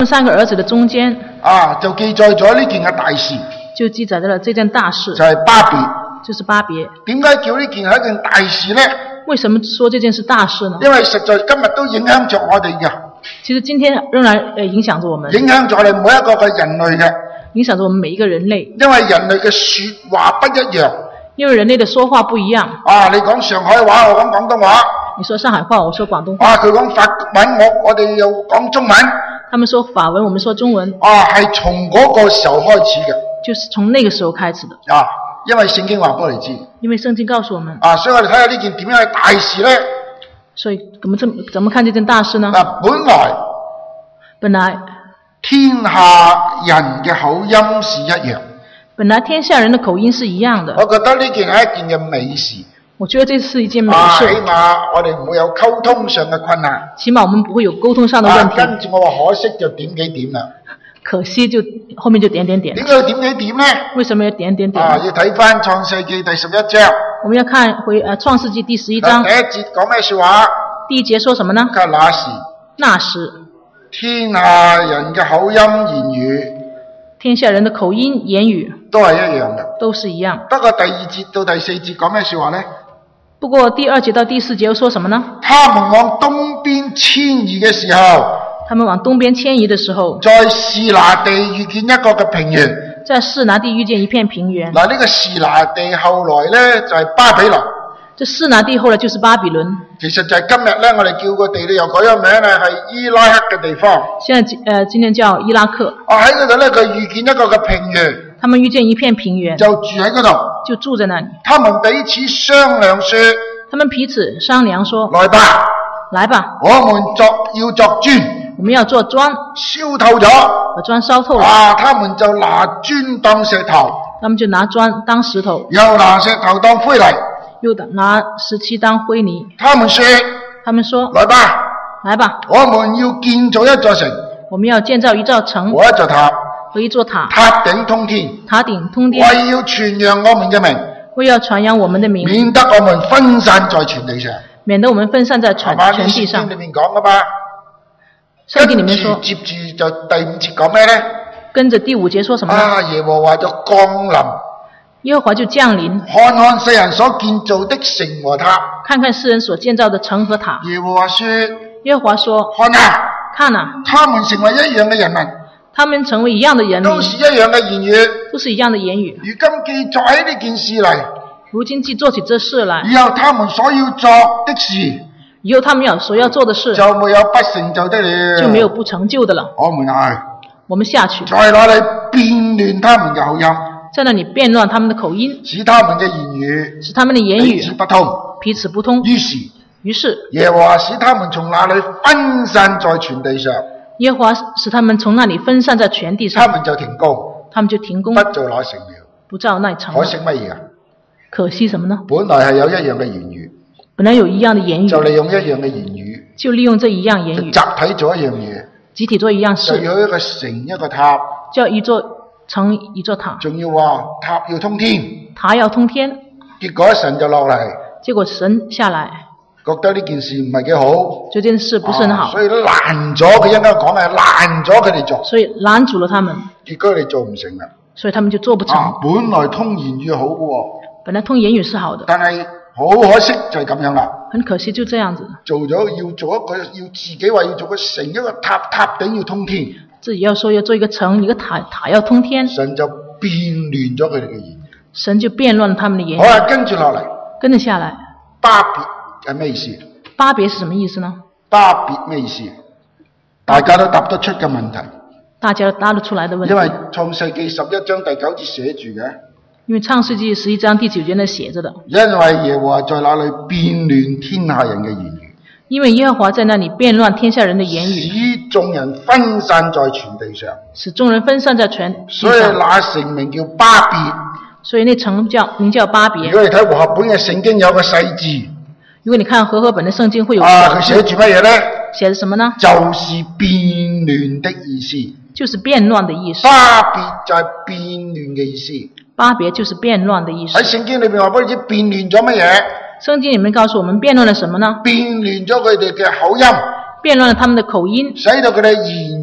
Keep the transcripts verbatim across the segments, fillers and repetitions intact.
三个兒子的中間啊，就記載咗呢件嘅大事， 就記載咗了這件大事， 就係巴別。 就是巴別。 點解叫呢件係一件大事呢？ 為什麼說這件是大事呢？ 因為實在今日都影響着我哋嘅。 其實今天仍然呃影響着我們， 影響咗我哋每一個嘅人類嘅， 影響着我們每一個人類。 因為人類嘅說話不一樣， 因為人類的說話不一樣。 啊，你講上海話，我講廣東話。 你說上海話，我說廣東話。 啊，佢講法文，我我哋又講中文。 他們說法文，我們說中文。 啊，係從嗰個時候開始嘅。 就是從那個時候開始的。 啊，因為聖經話俾我哋知。 因為聖經告訴我們。 啊，所以我哋睇下呢件點樣嘅大事咧。 所以怎麼怎怎麼看這件大事呢？ 啊，本來本來天下人嘅口音是一樣。 本來天下人的口音是一樣的。 我覺得呢件係一件嘅美事。 我覺得這是一件美事。 啊，起碼我哋唔會有溝通上嘅困難。 起碼我們不會有溝通上的問題。 啊，跟住我話可惜就點幾點啦。 可惜就後面就點點點。 點解要點幾點呢？ 為什麼要點點點？ 啊，要睇翻創世記第十一章。 我們要看回呃創世記第十一章。 第一節講咩說話？ 第一節說什麼呢？ 佢那時， 那時天下人嘅口音言語， 天下人的口音言語都係一樣嘅， 都是一樣。 不過第二節到第四節講咩說話呢？ 不過第二節到第四節又說什麼呢？ 他們往東邊遷移嘅時候， 他們往東邊遷移的時候， 在示拿地遇見一個嘅平原， 在示拿地遇見一片平原。 嗱，呢個示拿地後來呢，就係、是、巴比倫。 這示拿地後來就是巴比倫。 其實就係今日呢，我哋叫個地理又改咗名咧，係伊拉克嘅地方。 現在呃，今天叫伊拉克。 啊，喺嗰度呢，佢遇見一個嘅平原。 他們遇見一片平原， 就住喺嗰度， 就住在那裡。 他們彼此商量說， 他們彼此商量說， 來吧， 來吧， 我們作要作磚， 我們要做磚， 燒透咗， 把磚燒透了。 啊，他們就拿磚當石頭， 他們就拿磚當石頭， 又拿石頭當灰泥， 又拿石漆當灰泥。 他們說， 他們說， 來吧， 來吧， 我們要建造一座城， 我們要建造一座城和一座塔， 和一座塔， 塔頂通天， 塔頂通天， 為要傳揚我們嘅名， 為要傳揚我們的名， 免得我們分散在全地上， 免得我們分散在全全地上。 聖經裏面講噶嘛， 聖經裏面說， 接住就第五節講咩咧？ 跟着第五節說什麼呢？ 啊，耶和華就降臨， 耶和華就降臨， 看看世人所建造的城和塔， 看看世人所建造的城和塔。 耶和華說， 耶和華說， 看啊， 看啊， 他們成為一樣嘅人民， 他們成為一樣的人民， 都是一樣嘅言語， 都是一樣的言語。 如今記載喺呢件事嚟， 如今既做起這事來， 以後他們所要做的事， 以後他們要所要做的事， 就沒有不成就的了， 就沒有不成就的了。 我們係， 我們下去， 在那裏變亂他們嘅口音， 在那裏變亂他們的口音， 使他們嘅言語， 使他們的言彼此語不通， 彼此不通。 於是， 於是耶和華使他們從那裏分散在全地上， 耶和華使他們從那裏分散在全地上， 他們就停工， 他們就停工， 不做那城了， 不造那城。 可惜乜嘢啊？ 可惜什麼呢？ 本來係有一樣嘅言語， 本來有一樣的言語， 就利用一樣嘅言語， 就利用這一樣言語， 集體做一樣嘢， 集體做一樣事， 就要一個城一個塔， 叫一座城一座塔， 仲要話塔要通天， 塔要通天。 結果神就落嚟， 結果神下來， 覺得呢件事唔係幾好， 這件事不是很好， 啊、所以攔咗佢，應該講係攔咗佢哋做， 所以攔住了他們， 結果佢哋做唔成啦， 所以他們就做不成。 啊、本來通言語好嘅喎， 本來通言語是好的， 但係好可惜就係咁樣啦。 很可惜就這樣子， 做咗要做一個，要自己話要做個城一個塔，塔頂要通天， 自己要說要做一個城，一個塔，塔要通天， 神就變亂咗佢哋嘅言語， 神就變亂了他們的言語。 好啦，跟住落嚟， 跟住下來， 巴別係咩意思？ 巴別是什麼意思呢？ 巴別咩意思？大家都答得出嘅問題， 大家都答得出來的問題。 因為創世記十一章第九節寫住嘅。 因為創世記十一章第九節那寫着的。 因為耶和華在那裏變亂天下人嘅言語。 因為耶和華在那裏變亂天下人的言語， 使眾人分散在全地上。 使眾人分散在全地上。 所以那城名叫巴別。 所以那城叫名叫巴別。 如果你睇和合本嘅聖經有個細字。 如果你看和合本的聖經會有啊，佢寫住乜嘢呢？ 寫着什麼呢？ 就是變亂的意思。 就是變亂的意思。 巴別就係變亂嘅意思。 巴別就是變亂的意思。 喺聖經裏面話俾你知變亂咗乜嘢？ 聖經裏面告訴我們變亂了什麼呢？ 變亂咗佢哋嘅口音。 變亂了他們的口音。 使到佢哋言語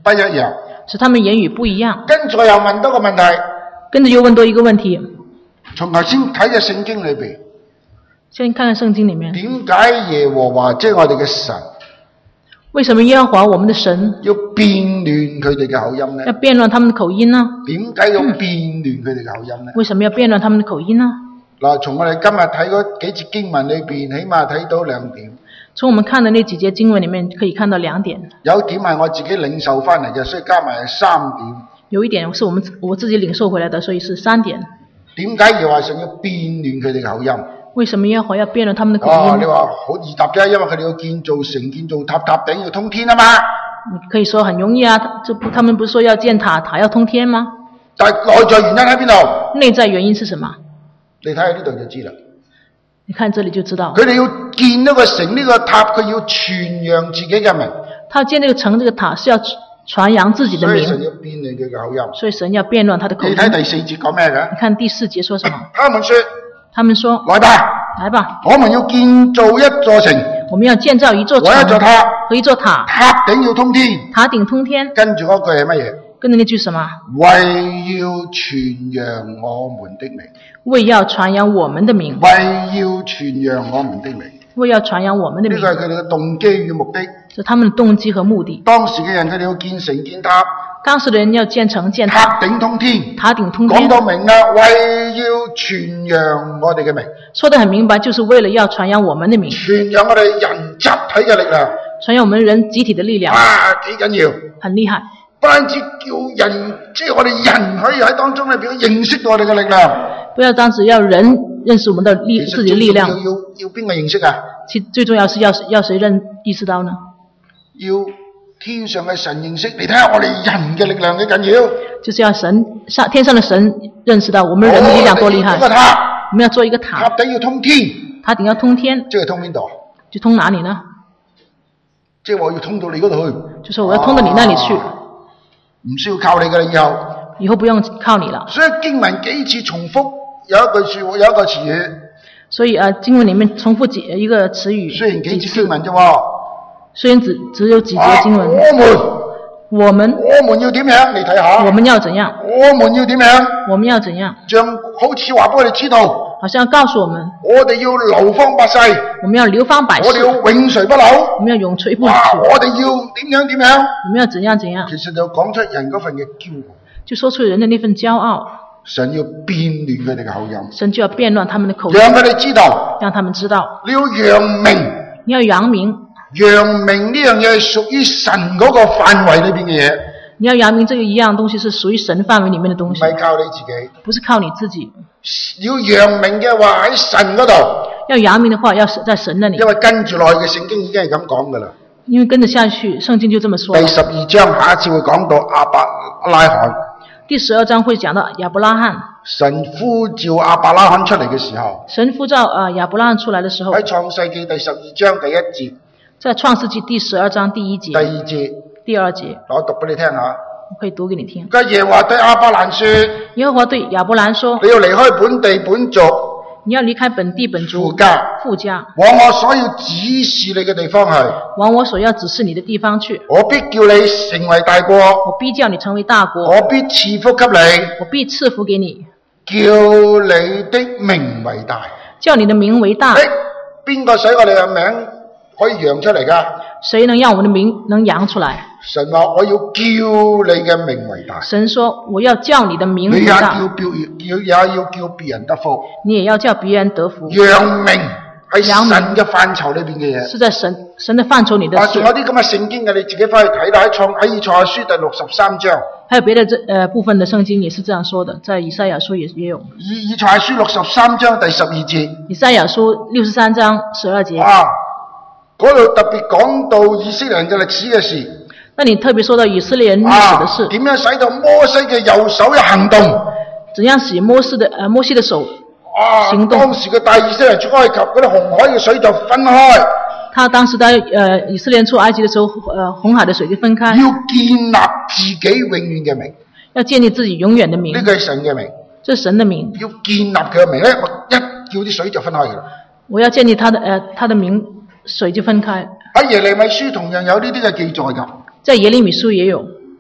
不一樣， 使他們言語不一樣。 跟住又問多個問題， 跟住又問多一個問題。 從頭先睇嘅聖經裏邊， 先看看聖經裏面， 點解耶和華即係我哋嘅神， 為什麼耶和華我們的神要變亂佢哋嘅口音呢？ 要變亂他們的口音呢？ 點解要變亂佢哋嘅口音呢？ 為什麼要變亂他們的口音呢？ 嗱，從我哋今日睇嗰幾節經文裏邊，起碼睇到兩點。 從我們看的那幾節經文裏面，可以看到兩點。 有一點係我自己領受翻嚟嘅，所以加埋係三點。 有一點是我們我自己領受回來的，所以是三點。 點解耶和華神要變亂佢哋嘅口音？ 為什麼耶和華要變亂他們的口音？ 哦，你話好易答啫，因為佢哋要建造城、建造塔，塔頂要通天啊嘛。 你可以說很容易啊，這不，他們不是說要建塔，塔要通天嗎？ 但係內在原因喺邊度？ 內在原因是什麼？ 你睇下呢度就知啦。 你看這裡就知道。 佢哋要建呢個城、呢個塔，佢要傳揚自己嘅名。 他建呢個城、這個塔是要傳揚自己的名。 所以神要變亂佢嘅口音。 所以神要變亂他的口音。 你睇第四節講咩嘅？ 你看第四節說什麼？ 他們說， 他們說， 來吧， 來吧， 我們要建造一座城， 我們要建造一座城和一座塔， 和一座塔， 塔頂要通天。 塔頂通天。 跟住嗰句係乜嘢？ 跟住那句什麼？ 為要傳揚我們的名。 為要傳揚我們的名。 為要傳揚我們的名。 為要傳揚我們的名。 呢個係佢哋嘅動機與目的。 是他們的動機和目的。 當時嘅人佢哋要建城建塔。 當時的人要建城建塔。 塔頂通天。 塔頂通天。 講到明啦，為要傳揚我哋嘅名。 說得很明白，就是為了要傳揚我們的名。 傳揚我哋人集體嘅力量。 傳揚我們人集體的力量。 啊，幾緊要！ 很厲害。 不單止叫人，即係我哋人可以喺當中裏邊認識到我哋嘅力量。 不要單止要人認識我們的力，自己的力量。 要要要邊個認識啊？ 其最重要是要要誰認意識到呢？ 要天上嘅神認識。你睇下我哋人嘅力量幾緊要？ 就是要神上天上的神認識到我們人的力量多厲害。 我, 塔我們要做一個塔。 塔頂要通天。 塔頂要通天。 即係通邊度？ 就通哪裡呢？ 即係我要通到你嗰度去。 就是我要通到你那裡去。 啊唔需要靠你嘅啦，以後以後不用靠你了。 所以經文幾次重複有一句說話，有一個詞語。 所以啊，經文裡面重複幾一個詞語。 雖然幾節經文啫喎，雖然只只有幾節經文。 啊、我們我們我們要點樣？你睇下。 我們要怎樣？ 我們要點樣？ 我們要怎樣？ 像好似話俾我哋知道。 好像告訴我們。 我哋要流芳百世。 我們要流芳百世。 我哋要永垂不朽。 我們要永垂不朽。 我哋要點樣點樣？ 我們要怎樣怎樣？ 其實就講出人嗰份嘅驕傲。 就說出人的那份驕傲。 神要變亂佢哋嘅口音。 神就要變亂他們的口音。 讓佢哋知道。 讓他們知道。 你要揚名。 你要揚名。 揚名呢樣嘢係屬於神嗰個範圍裏邊嘅嘢。 你要揚名，這個一樣東西是屬於神範圍裡面的東西。 唔係靠你自己。 不是靠你自己。 要揚名嘅話喺神嗰度。要揚名的話要在神那裡。 因為跟住落去嘅聖經已經係咁講噶啦。 因為跟着下去，聖經就這麼說。 第十二章下一次會講到亞伯拉罕。 第十二章會講到亞伯拉罕。 神呼召亞伯拉罕出嚟嘅時候。 神呼召啊亞伯拉罕出來的時候。 喺創世記第十二章第一節。 在創世記第十二章第一節。 第二節。 第二節。 我讀俾你聽下。 我可以讀給你聽。 耶和華對亞伯蘭說： 耶和華對亞伯蘭說： 你要離開本地本族， 你要離開本地本族， 父家， 父家， 往我所要指示你嘅地方去， 往我所要指示你的地方去。 我必叫你成為大國， 我必叫你成為大國， 我必賜福給你， 我必賜福給你， 叫你的名為大， 叫你的名為大。 誒，邊個使我哋嘅名可以揚出嚟㗎？ 誰能讓我們的名能揚出來？ 神話我要叫你嘅名為大。神說我要叫你的名為大。你也要叫也要叫別人得福。 你也要叫別人得福。 揚名係神嘅範疇裏邊嘅嘢。 是在神神的範疇裏的事。 仲有啲咁嘅聖經嘅，你自己翻去睇啦。喺創喺以賽亞書第六十三章。 還有別的這呃部分的聖經也是這樣說的，在以賽亞書也也有。 以以賽亞書六十三章第十二節。以賽亞書六十三章十二節。 啊，嗰度特別講到以色列人嘅歷史嘅事。 那你特別說到以色列人歷史的事， 點、啊、樣使到摩西嘅右手嘅行動？ 怎樣使摩西的呃摩西的手行動？ 啊、當時嘅帶以色列人出埃及，嗰啲紅海嘅水就分開。 他當時帶呃以色列人出埃及的時候，呃紅海的水就分開。 要建立自己永遠嘅名， 要建立自己永遠的名。 呢個係神嘅名， 這是神的名。 要建立佢嘅名咧，我一叫啲水就分開噶啦。 我要建立他的呃他的名，水就分開。 喺耶利米書同樣有呢啲嘅記載噶。 在耶利米書也有。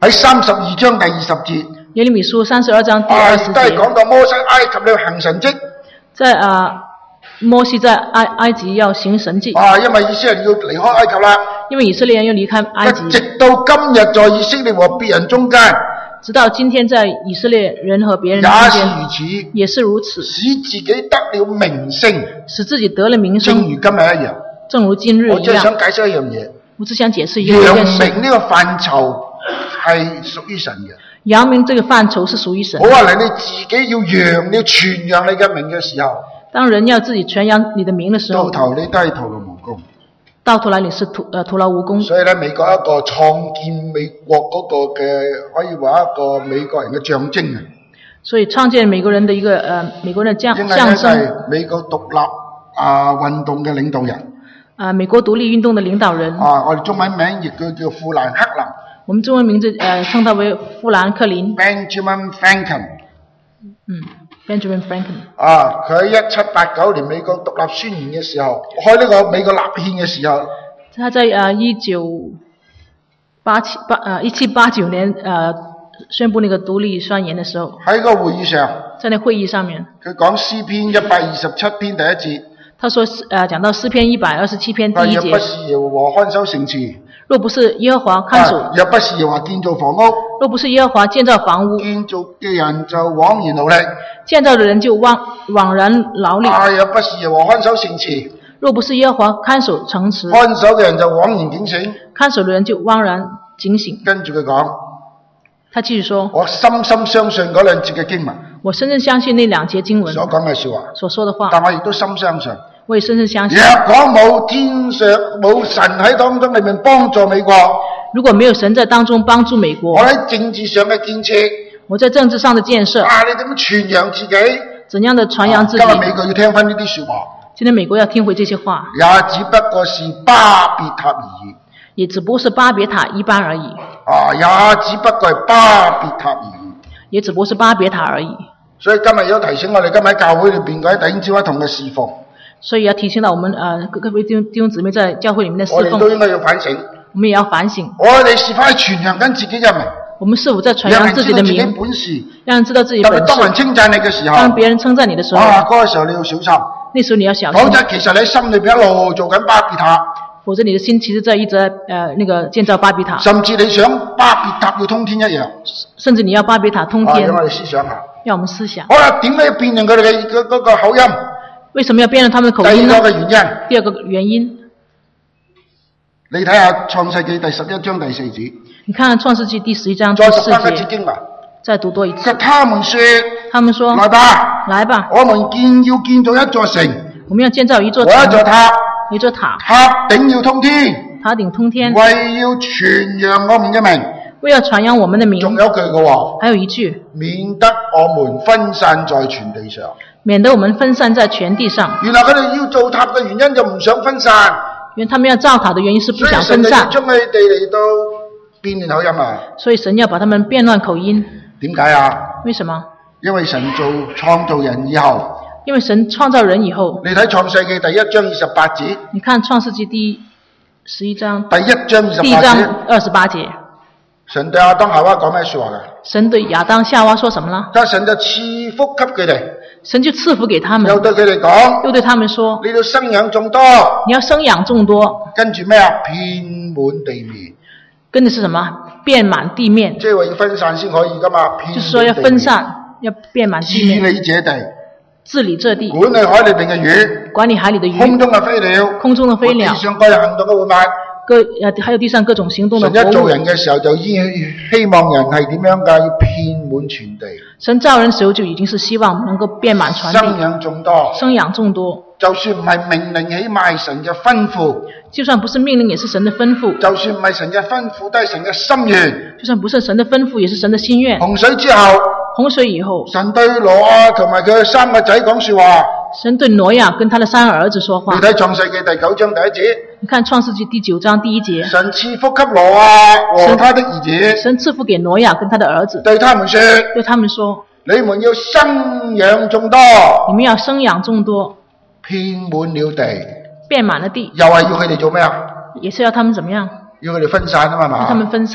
喺三十二章第二十節。 耶利米書三十二章第二十節。 都係講到摩西埃及要行神蹟。 在啊，摩西在埃埃及要行神蹟。 啊，因為以色列人要離開埃及啦。 因為以色列人要離開埃及。 直到今日，在以色列和別人中間。 直到今天，在以色列人和別人中間。也是如此。 使自己得了名聲。 使自己得了名聲。 正如今日一樣。 正如今日一樣。 我只想解釋一樣嘢。 我只想解釋一件事。 揚名呢個範疇係屬於神嘅。 揚名這個範疇是屬於神。 好話嚟，你自己要揚，你要傳揚你嘅名嘅時候。 當人要自己傳揚你的名的時候。 到頭你都係徒勞無功。 到頭來你是徒呃徒勞無功。 所以咧，美國一個創建美國嗰個嘅，可以話一個美國人嘅象徵啊。所以創建美國人的一個呃美國人的象象徵。 係美國獨立啊運動嘅領導人。 啊，美國獨立運動的領導人。 啊，我哋中文名譯佢叫富蘭克林。 我們中文名字呃稱他為富蘭克林。 Benjamin Franklin。 嗯 ，Benjamin Franklin。 啊，佢喺一七八九年美國獨立宣言嘅時候，開呢個美國立憲嘅時候。 他在呃一九八七八呃一七八九年呃宣布那個獨立宣言的時候。 喺個會議上。 在那會議上面。 佢講詩篇一百二十七篇第一節。 他說呃講到詩篇一百二十七篇第一節。 若不是耶和華看守城池。 若不是耶和華看守。 若不是耶和華建造房屋。 若不是耶和華建造房屋。 建造嘅人就枉然勞力。 建造的人就枉枉然勞力。 啊，若不是耶和華看守城池。 若不是耶和華看守城池。 看守嘅人就枉然警醒。 看守的人就枉然警醒。 跟住佢講。 他繼續說。 我深深相信嗰兩節嘅經文。 我深深相信那兩節經文。 所講嘅說話。 所說的話。 但我亦都深相信。 我也深深相信。 若果冇天上冇神喺當中裏面幫助美國。 如果沒有神在當中幫助美國。 我喺政治上嘅建設。 我在政治上的建設。 啊，你點樣傳揚自己？ 怎樣的傳揚自己？ 啊、今日美國要聽翻呢啲說話。 今天美國要聽回這些話。 也只不過是巴別塔而已。 也只不過是巴別塔一般而已。 啊，也只不過係巴別塔而已。 也只不過是巴別塔而已。 所以今日要提醒我哋，今日喺教會裏邊嗰啲弟兄姊妹同嘅侍奉。 所以要提醒到我們呃各位弟兄姊妹在教會裏面的侍奉。 我哋都應該要反省。 我們也要反省。 我哋是否係傳揚緊自己嘅名？ 我們是否在傳揚自己的名？ 讓人知道自己本事。 讓人知道自己本事。 特別當人稱讚你嘅時候。 當別人稱讚你的時候。 哇，嗰個時候你要小心。 那時候你要小心。 否則其實你喺心裏邊一路做緊巴別塔。 否則你的心其實在一直在呃那個建造巴別塔。 甚至你想巴別塔要通天一樣。 甚至你要巴別塔通天。 啊，讓我哋思想下。 讓我們思想。 好啦，點解要辨認佢哋嘅嗰嗰個口音？ 為什麼要辨認他們的口音呢？ 第二個原因。 第二個原因。 你睇下創世記第十一章第四節。你看創世記第十一章第四節。 再讀翻一次經文。 再讀多一次。 他們說。 他們說。 來吧。 來吧。 我們建要建造一座城。 我們要建造一座城。 一座塔。 一座塔。 塔頂要通天。 塔頂通天。 為要傳揚我們嘅名。 為要傳揚我們的名。 仲有句嘅話。 還有一句。 免得我們分散在全地上。 免得我們分散在全地上。 原來佢哋要造塔嘅原因就唔想分散。 因為他們要造塔的原因是不想分散。 所以神就將佢哋嚟到變亂口音啊。所以神要把他們變亂口音。 點解啊？ 為什麼？ 因為神做創造人以後。 因為神創造人以後。 你睇創世記第一章二十八節。 你看創世記第十一章。 第一章二十八節。 第一章二十八節。 神對亞當夏娃講咩說話㗎？ 神對亞當夏娃說什麼呢？ 但神就賜福給佢哋。 神就賜福給他們。 又對佢哋講。 又對他們說。 你要生養眾多。 你要生養眾多。 跟住咩啊？遍滿地面。 跟住是什麼？遍滿地面。 即係話要分散先可以㗎嘛？ 就是說要分散，要遍滿地面。 治理這地。 治理這地。 管理海裏邊嘅魚。 管理海裏的魚。 空中嘅飛鳥。 空中的飛鳥。 地上各樣行動嘅活物。 各呃，還有地上各種行動的活物。 神一造人嘅時候就已經希望人係點樣㗎？要遍滿全地。神造人時候就已經是希望能夠遍滿全地。 生養眾多。 生養眾多。 就算唔係命令起碼神嘅吩咐。 就算不是命令，也是神的吩咐。 就算唔係神嘅吩咐，都係神嘅心願。 就算不是神的吩咐，也是神的心願。 洪水之後。 洪水以後。 神對挪亞同埋佢三個仔講說話。 神對挪亞跟他的三個兒子說話。 你睇創世記第九章第一節。 你看創世記第九章第一節。 神賜福給挪亞和他的兒子。 神賜福給挪亞跟他的兒子。 對他們說。 對他們說。 你們要生養眾多。 你們要生養眾多。 遍滿了地。遍滿了地。 又係要佢哋做咩啊？ 也是要他們怎麼樣？ 要佢哋分散啊嘛嘛。 要他們分散。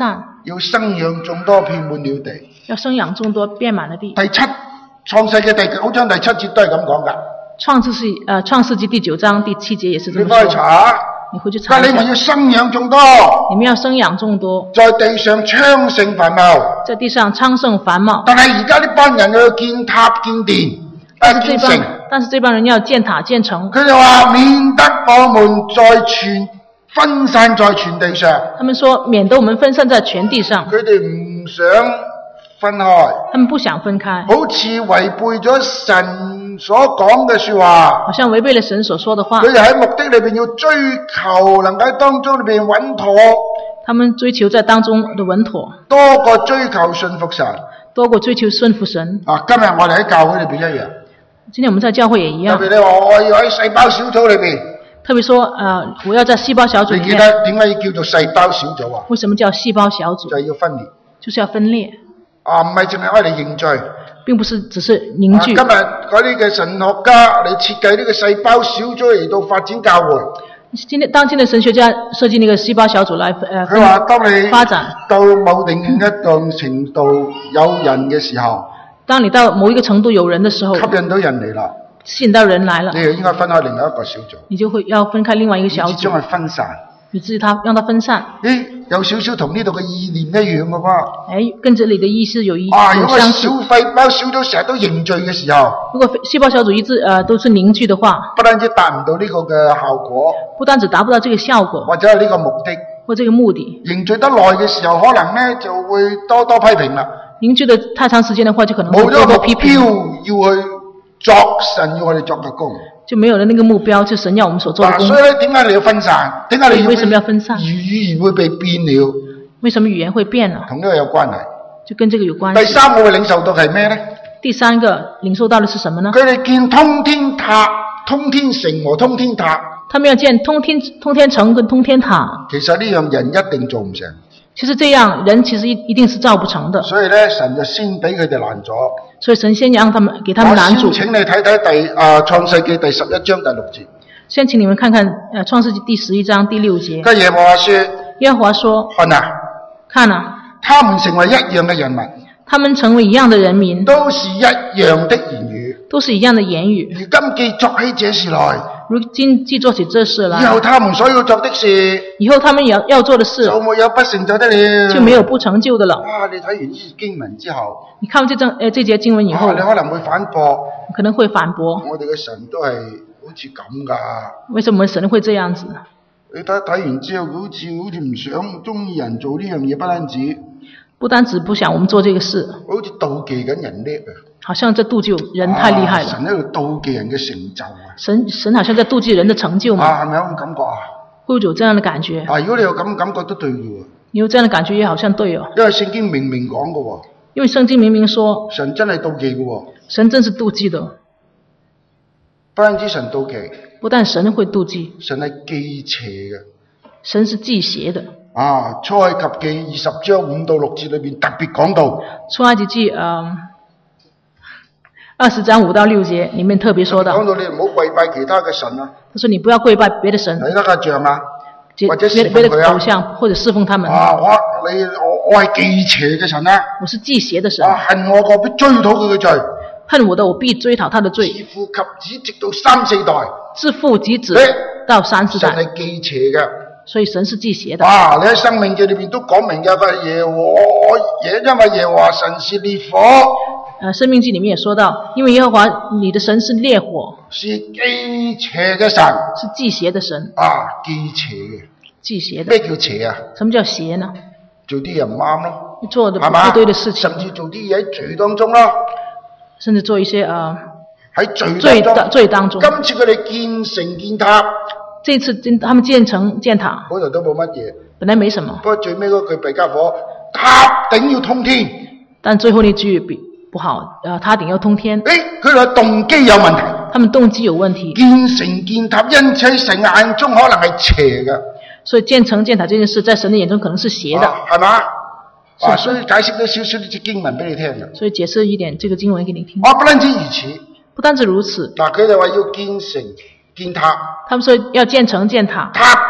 要生養眾多，遍滿了地。 要生養眾多，遍滿了地。 第七創世嘅第九章第七節都係咁講㗎。 創世記呃創世記第九章第七節也是這麼說。 你翻去查。 你回去查一下。 但你們要生養眾多。 你們要生養眾多。 在地上昌盛繁茂。 在地上昌盛繁茂。 但係而家呢班人要建塔建殿， 但是建城。 但是這幫人要建塔建城。 佢哋話免得我們在全分散在全地上。 他們說免得我們分散在全地上。 佢哋唔想分開。他們不想分開。 好似違背咗神所講嘅說話。 好像違背了神所說的話。 佢哋喺目的裏邊要追求能夠喺當中裏邊穩妥。 他們追求在當中的穩妥。 多過追求順服神。 多過追求順服神。 啊，今日我哋喺教會裏邊一樣。 今天我們在教會也一樣。 特別你話我要喺細胞小組裏邊。特別說，呃，我要在細胞小組裏面。 你記得點解要叫做細胞小組啊？ 為什麼叫細胞小組？ 就係要分裂。 就是要分裂。啊， 唔係淨係愛嚟凝聚。 並不是只是凝聚。 啊、今日嗰啲嘅神學家嚟設計呢個細胞小組嚟到發展教會。 今天當今的神學家設計呢個細胞小組來，呃， 佢話當你發展到某定一定程度有人嘅時候。當你到某一個程度有人的時候， 吸引到人嚟啦， 吸引到人來了， 你就應該分開另外一個小組， 你就會要分開另外一個小組， 將佢分散， 以至於它讓它分散。 誒，有少少同呢度嘅意念一樣嘅喎， 誒，跟這裡的意思有一啊，如果相小細胞小組成日都凝聚嘅時候， 如果細胞小組一致呃都是凝聚的話， 不單止達唔到呢個嘅效果， 不單止達不到這個效果， 或者係呢個目的， 或這個目的， 凝聚得耐嘅時候，可能咧就會多多批評啦。凝聚得太長時間的話，就可能會多多批評。 冇咗目標要去作神要我哋作嘅工， 就沒有了那個目標，就神要我們所做的工。 所以咧，點解你要分散？點解你要？ 為什麼要分散？ 語言會被變了。 為什麼語言會變了？ 同呢個有關係。 就跟這個有關係。 第三個會領受到係咩咧？ 第三個領受到的是什麼呢？ 佢哋建通天塔、通天城和通天塔。 他們要建通天通天城跟通天塔。 其實呢樣人一定做唔成。 其實這樣人其實一一定是造不成的。 所以咧，神就先俾佢哋攔咗。 所以神先讓他們給他們攔住。 我先請你睇睇第啊創世記第十一章第六節。 先請你們看看呃創世記第十一章第六節。 跟耶和華說。 耶和華說。看啊，看啊， 他們成為一樣嘅人民。 他們成為一樣的人民。 都是一樣的言語。 都是一樣的言語。 如今既作起這事來。 如今既做起這事來， 以後他們所要做的事， 以後他們要要做的事， 就沒有不成就的了， 就沒有不成就的了。 啊！你睇完呢節經文之後， 你看完這章誒這節經文以後， 啊、你可能會反駁， 可能會反駁。 我哋嘅神都係好似咁噶。 為什麼神會這樣子？ 你睇睇完之後，好似好似唔想中意人做呢樣嘢，不單止， 不單止不想我們做這個事， 好似妒忌緊人叻啊！ 好像在妒忌人太厲害了。 啊、神喺度妒忌人嘅成就啊！ 神神好像在妒忌人的成就嘛？ 啊，係咪有咁感覺啊？ 會有這樣的感覺？ 啊，如果你有咁感覺都對嘅喎。 你有這樣的感覺也好像對哦。 因為聖經明明講嘅喎。 因為聖經明明說。 神真係妒忌嘅喎。 神真是妒忌的。 不單止神妒忌。 不但神會妒忌。神係忌邪嘅。 神是忌邪的。 啊，出埃及記二十章五到六節裏邊特別講到。 出埃及記嗯。二十章五到六節裏面特別說到， 講到你唔好跪拜其他嘅神啊。 他說你不要跪拜別的神， 你得個像啊，或者別別的偶像或者侍奉他們。 啊，我你我我係忌邪嘅神啊。我是忌邪的神。 啊，恨我個必追討佢嘅罪。 恨我的我必追討他的罪。 自父及子直到三四代。自父及子到三四代。 神係忌邪嘅。 所以神是忌邪的。 啊，你喺申命記裏邊都講明嘅，佢耶和耶，因為耶和華神是烈火。 呃，申命記裏面也說到，因為耶和華你的神是烈火， 是忌邪嘅神， 是忌邪的神。 啊，忌邪嘅，忌邪的。咩叫邪啊？ 什麼叫邪呢？ 做啲嘢唔啱咯， 做的不對的事情， 甚至做啲嘢喺罪當中咯， 甚至做一些啊喺罪罪當罪當中。 今次佢哋建城建塔， 這次建他們建城建塔， 嗰度都冇乜嘢， 本來沒什麼。 不過最尾嗰句弊家伙，塔頂要通天， 但最後那句比。不好，呃，塔頂要通天。 誒，佢哋動機有問題。 他們動機有問題。 建城建塔，因此喺神眼中可能係邪嘅。 所以建城建塔這件事，在神的眼中可能是邪的， 係嘛？啊，所以解釋咗少少呢節經文俾你聽嘅。所以解釋一點這個經文給你聽。啊，不單止如此，不單止如此。嗱，佢哋話要建城建塔，他們說要建城建塔，塔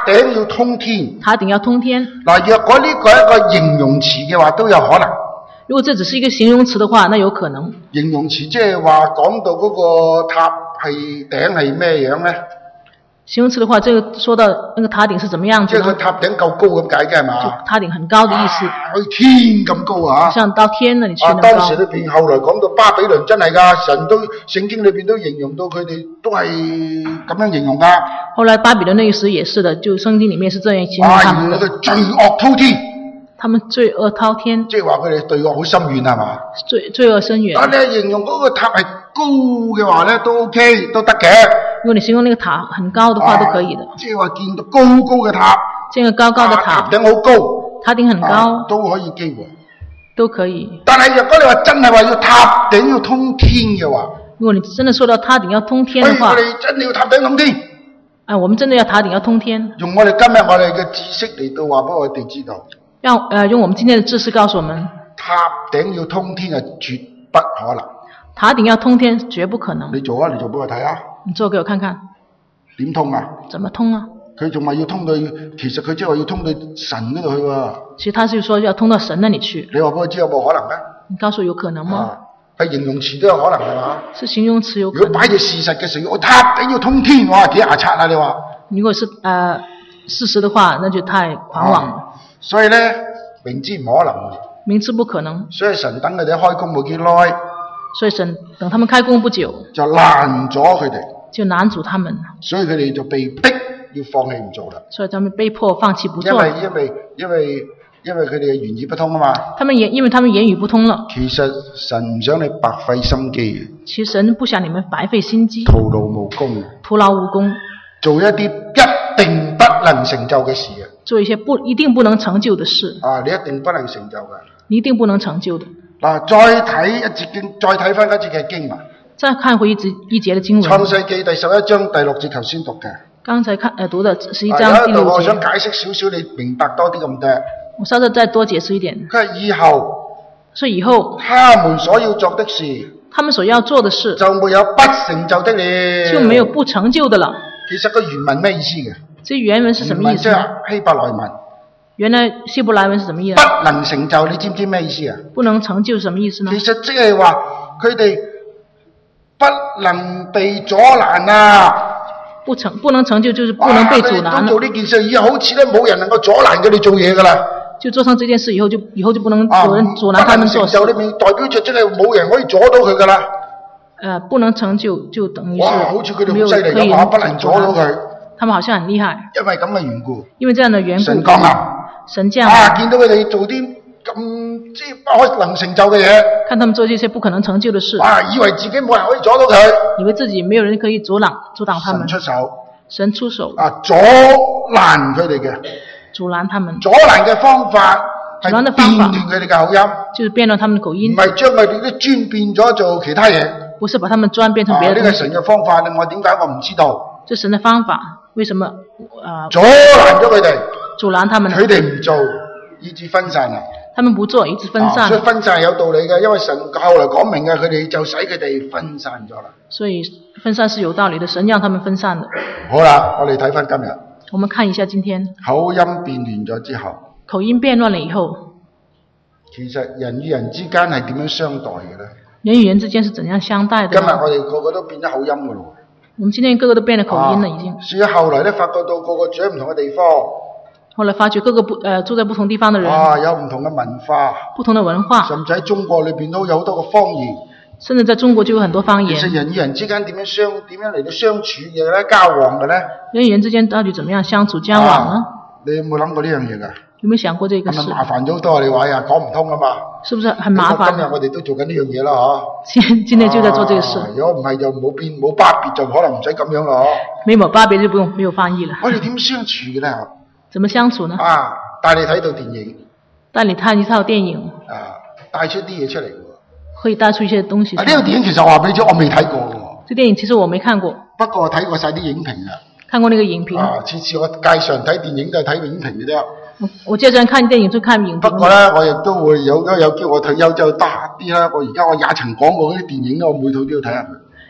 頂要通天。 塔頂要通天。 嗱，若果呢個係一個形容詞嘅話，都有可能。 如果這只是一個形容詞的話，那有可能。 形容詞即係話講到嗰個塔係頂係咩樣咧？ 形容詞的話，這個說到那個塔頂是怎麼樣子呢？ 即係個塔頂夠高咁解嘅係嘛？ 就塔頂很高的意思。 去、啊、天咁高啊！ 像到天那裡去那麼高。 啊，當時裏邊後來講到巴比倫真係㗎，神都聖經裏邊都形容到佢哋都係咁樣形容㗎。後來巴比倫那個時也是的，就聖經裡面是這樣形容他們的。啊，原來佢罪惡滔天。 他們罪惡滔天。即係話佢哋罪惡好深遠係嘛？罪罪惡深遠。但你形容嗰個塔係高嘅話咧，都 OK 都得嘅。如果你形容那個塔很高的話，啊、都可以的。即係話見到高高嘅塔，見到高高的塔，啊、塔頂好高，塔頂很高，啊、都可以機會，都可以。但係如果你話真係話要塔頂要通天嘅話，如果你真的說到塔頂要通天的話，我哋真係要塔頂通天。啊，我們真的要塔頂要通天。用我哋今日我哋嘅知識嚟到話俾我哋知道。讓呃用我們今天的知識告訴我們，塔頂要通天係絕不可能。塔頂要通天絕不可能。你做啊，你做俾我睇啊。你做給我看看。點通啊？怎麼通啊？佢仲話要通到，其實佢即係話要通到神嗰度去喎。其實他是說要通到神那裡去。你話俾我知有冇可能咩？你告訴我有可能嗎？係、啊、形容詞都有可能係嘛？是形容詞有可能。如果擺住事實嘅時候，我塔頂要通天，哇幾牙刷啊你話？如果是呃事實的話，那就太狂妄了。啊、所以咧，明知唔可能。明知不可能。所以神等佢哋開工冇幾耐。所以神等他們開工不久，就攔咗佢哋，就攔阻他們，所以佢哋就被逼要放棄唔做啦。所以他們被迫放棄不做。因為因為因為因為佢哋嘅言語不通啊嘛。他們言因為他們言語不通了。其實神唔想你白費心機。其實神不想你們白費心機。徒勞無功。徒勞無功。做一啲一定不能成就嘅事啊。做一些不一定不能成就的事。啊，你一定不能成就㗎。你一定不能成就的。嗱，再睇一節經，再睇翻一節嘅經文。再看回一節一節嘅經文。創世記第十一章第六節頭先讀嘅。剛才看誒讀的十一章第六節。我想解釋少少，你明白多啲咁多。我稍稍再多解釋一點。佢係以後。所以以後。他們所要做的事。他們所要做的事。就沒有不成就的了。就沒有不成就的了。其實個原文咩意思嘅？這原文是什麼意思？即係希伯來文。原來希伯來文是什麼意思？不能成就，你知唔知咩意思啊？不能成就是什麼意思呢？其實即係話佢哋不能被阻攔啊！不成不能成就就是不能被阻攔了。都做呢件事以後好似咧冇人能夠阻攔佢哋做嘢噶啦。就做上這件事以後就以後就不能有人阻攔他們做事。啊、不能成就裏面代表着真係冇人可以阻到佢噶啦。呃，不能成就就等於是好似佢哋好犀利咁，不能阻到佢。他們好像很厲害。因為咁嘅緣故。因為這樣的緣故。神講啊。神將啊！見到佢哋做啲咁即係不可能成就嘅嘢，看他們做這些不可能成就的事，啊！以為自己冇人可以阻到佢，以為自己沒有人可以阻擋阻擋他們。神出手，神出手啊！阻攔佢哋嘅，阻攔他們。阻攔嘅方法係變亂佢哋嘅口音，就是變亂他們的口音，唔係將佢哋啲磚變咗做其他嘢，不是把他們磚變成別的東西。呢個神嘅方法，另外點解我唔知道？這神嘅方法，為什麼啊？阻攔咗佢哋。阻攔他們，佢哋唔做，以致分散啦。他們不做，以致分散。啊、所以分散係有道理嘅，因為神後來講明嘅，佢哋就使佢哋分散咗啦。所以分散是有道理的，神讓他們分散的。好啦，我哋睇翻今日。我們看一下今天。口音變亂咗之後。口音變亂了以後。其實人與人之間係點樣相待嘅咧？人與人之間是怎樣相待的？今日我哋個個都變咗口音嘅咯。我們今天個個都變咗口音了，已經。啊、所以後來咧，發覺到個個住喺唔同嘅地方。後來發覺各個不呃住在不同地方的人，啊，有唔同嘅文化，不同的文化，甚至喺中國裏邊都有好多個方言，甚至在中國就有很多方言。其實人與人之間點樣相點樣嚟到相處嘅咧，交往嘅咧？人與人之間到底怎麼樣相處交往呢？啊、你有冇諗過呢樣嘢噶？有冇想過這個事？係咪麻煩咗好多？你話呀，講唔通啊嘛？是不是很麻煩？今日我哋都做緊呢樣嘢啦，嗬。今今天就在做這個事。如果唔係就冇變冇巴別，就可能唔使咁樣咯，嗬。沒有巴別就不用沒有翻譯了。我哋點相處嘅咧？怎麼相處呢？啊，帶你睇到電影，帶你看一套電影，啊，帶出啲嘢出嚟喎，可以帶出一些東西出來。啊，呢、這個電影其實我話俾你知，我未睇過喎。這電影其實我沒看過，不過我睇過晒啲影評啊。看過那個影評。啊，次次我介紹人睇電影都係睇影評嘅啫。我介紹人看電影就看影評。不過咧，我亦都會有有叫我退休之後得啲啦。我而家我也曾講過嗰啲電影咧，我每套都要睇下佢。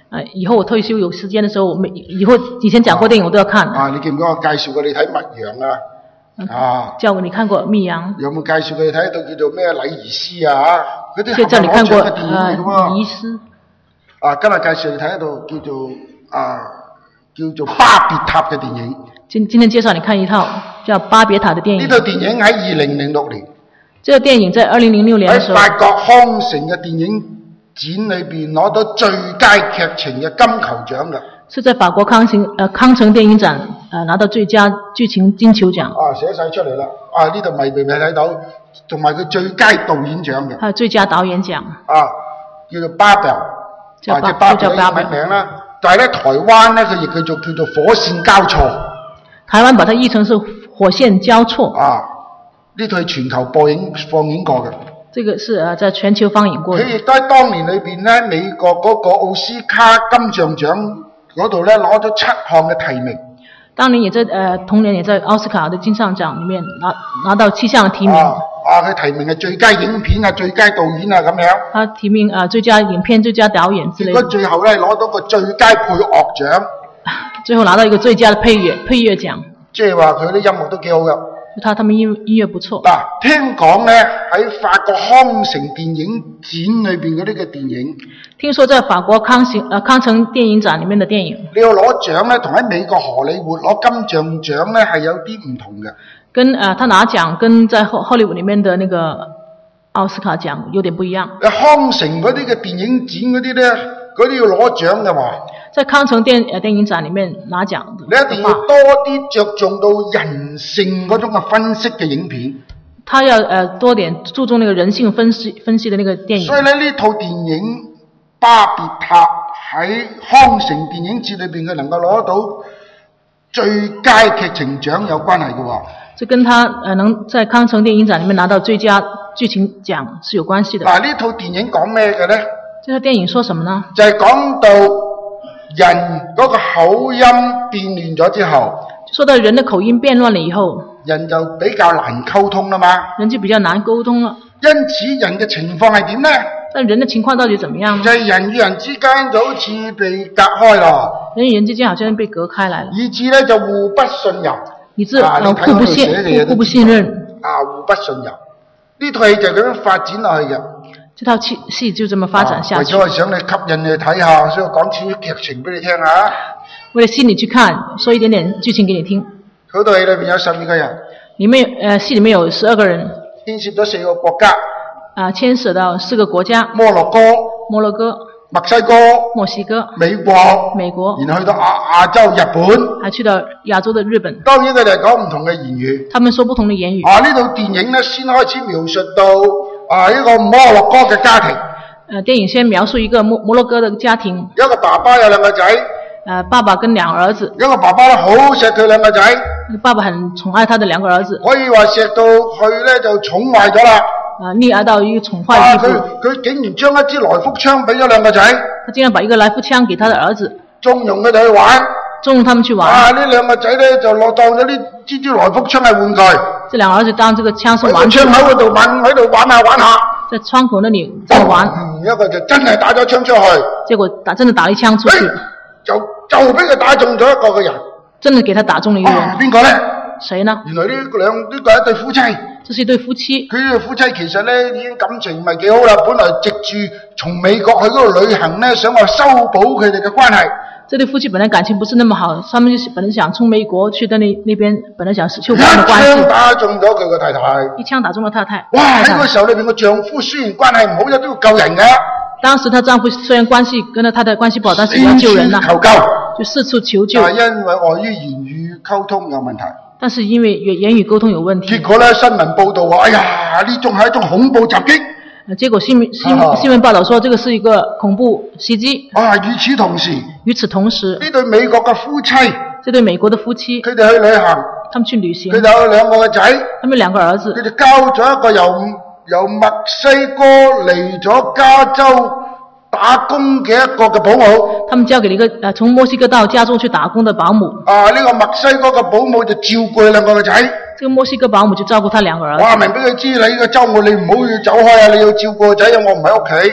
呃，以後我退休有時間的時候，我每以後以前講過電影我都要看。 啊，你記唔記得我介紹過你睇《密陽》啊？啊， 叫我你看過《密陽》？ 有冇介紹過你睇到叫做咩禮儀師啊？嗰啲係咪攞獎嘅電影嚟㗎喎？禮儀師。啊， 今日介紹你睇一套叫做啊叫做《巴別塔》嘅電影。 今今天介紹你看一套叫《巴別塔》嘅電影。 呢套電影喺二零零六年。 這個電影在二零零六年嘅時候。 喺法國康城嘅電影展裏邊攞到最佳劇情嘅金球獎嘅。 是在法國康城呃康城電影展呃拿到最佳劇情金球獎。 啊，寫晒出嚟啦！啊，呢度未未未睇到，同埋佢最佳導演獎嘅。 還有最佳導演獎。 啊，叫做巴別，或者巴別嘅英文名啦。但係咧，台灣咧佢亦叫做叫做火線交錯。 台灣把它譯成是火線交錯。 啊，呢套係全球播映放映過嘅。 這個是啊，在全球放映過。 佢亦都喺當年裏邊咧，美國嗰個奧斯卡金像獎嗰度咧攞咗七項嘅提名。 當年也在呃同年也在奧斯卡的金像獎裡面拿拿到七項嘅提名。啊， 佢、啊、提名係最佳影片啊、最佳導演啊咁樣。 他提名啊、呃、最佳影片、最佳導演之類的。 結果最後咧攞到個最佳配樂獎。 最後拿到一個最佳的配樂配樂獎。 即係話佢啲音樂都幾好㗎。 他他們音音樂不錯。 嗱、啊，聽講咧喺法國康城電影展裏邊嗰啲嘅電影。 聽說在法國康城呃康城電影展裡面的電影。 你要攞獎咧，同喺美國荷里活攞金像獎咧係有啲唔同嘅。 跟呃他拿獎跟在荷荷里活裡面的那個奧斯卡獎有點不一樣。 康城嗰啲嘅電影展嗰啲咧，嗰啲要攞獎嘅話。 在康城電呃電影展裡面拿獎的。 你一定要多啲着重到人性嗰種嘅分析嘅影片。 他要呃多點注重那個人性分析分析的那個電影。 所以咧呢套電影《巴別塔》喺康城電影節裏邊佢能夠攞到最佳劇情獎有關係嘅喎。 這跟他呃能在康城電影展裡面拿到最佳劇情獎是有關係的。 嗱，呢套電影講咩嘅咧？ 這套電影說什麼呢？ 就係講到人嗰個口音變亂咗之後， 說到人的口音變亂了以後， 人就比較難溝通啦嘛。 人就比較難溝通了。 因此人嘅情況係點呢？ 但人的情況到底怎麼樣呢？ 就係人與人之間就好似被隔開啦。 人與人之間好像被隔開來了。 以致咧就互不信任。 以致啊互不信互互不信任。 啊，互不信任。呢套戲就咁樣發展落去嘅。 這套戲戲就這麼發展下去。 為咗係想你吸引你睇下，所以我講少啲劇情俾你聽下。 為了吸引你去看，說一點點劇情給你聽。 嗰套戲裏邊有十二個人。 裡面呃戲裡面有十二個人。 牽涉咗四個國家。 啊，牽涉到四個國家。 摩洛哥。 摩洛哥。 墨西哥。 墨西哥。 美國。 美國。 然後去到亞亞洲日本。 還去到亞洲的日本。 當然佢哋係講唔同嘅言語。 他們說不同的言語。 啊，呢套電影呢先開始描述到啊一個摩洛哥嘅家庭。 呃，電影先描述一個摩摩洛哥的家庭。 一個爸爸有兩個仔。 呃，爸爸跟兩個兒子。一個爸爸咧好錫佢兩個仔。 爸爸很寵愛他的兩個兒子。 可以話錫到佢咧就寵壞咗啦。 啊，溺愛到一個寵壞地步。 佢佢竟然將一支來福槍俾咗兩個仔。 他竟然把一個來福槍給他的兒子。 縱容佢哋去玩。 縱容他們去玩。 啊，呢兩個仔咧就落當咗呢支支來福槍係玩具。 這兩個兒子當這個槍是玩具。 喺窗口嗰度玩喺度玩下玩下。 在窗口那裡在玩。 嗯，一個就真係打咗槍出去。 結果打真的打了一槍出去。 就就俾佢打中咗一個嘅人。 真的給他打中了一個人。 邊個咧？ 誰呢？ 原來呢兩呢個係一對夫妻。 這是一對夫妻。佢呢對夫妻其實咧已經感情唔係幾好啦，本來藉住從美國去嗰度旅行咧，想話修補佢哋嘅關係。這對夫妻本來感情不是那麼好，他們就本來想從美國去到那那邊，本來想修補佢嘅關係。一槍打中咗佢個太太。一槍打中了太太。 哇！喺個時候裏邊個丈夫雖然關係唔好，都要救人㗎。 當時她丈夫雖然關係跟她太太關係不好，但是要救人啦。 求救。 就四處求救。 但係因為礙於言語溝通有問題。 但是因為言語溝通有問題。 結果咧，新聞報道話：哎呀，呢種係一種恐怖襲擊。 結果新聞新新聞報道說，這個是一個恐怖襲擊。 啊！與此同時， 與此同時， 呢對美國嘅夫妻， 這對美國的夫妻， 佢哋去旅行， 他們去旅行， 佢哋有兩個嘅仔， 他們兩個兒子， 佢哋交咗一個由由墨西哥嚟咗加州打工嘅一個嘅保姆。 他們交給了一個呃從墨西哥到加州去打工的保姆。 啊！呢個墨西哥嘅保姆就照顧兩個嘅仔。 這個墨西哥保姆就照顧他兩個兒子。 話明俾佢知，你呢個週末你唔好要走開啊！你要照顧個仔啊！我唔喺屋企。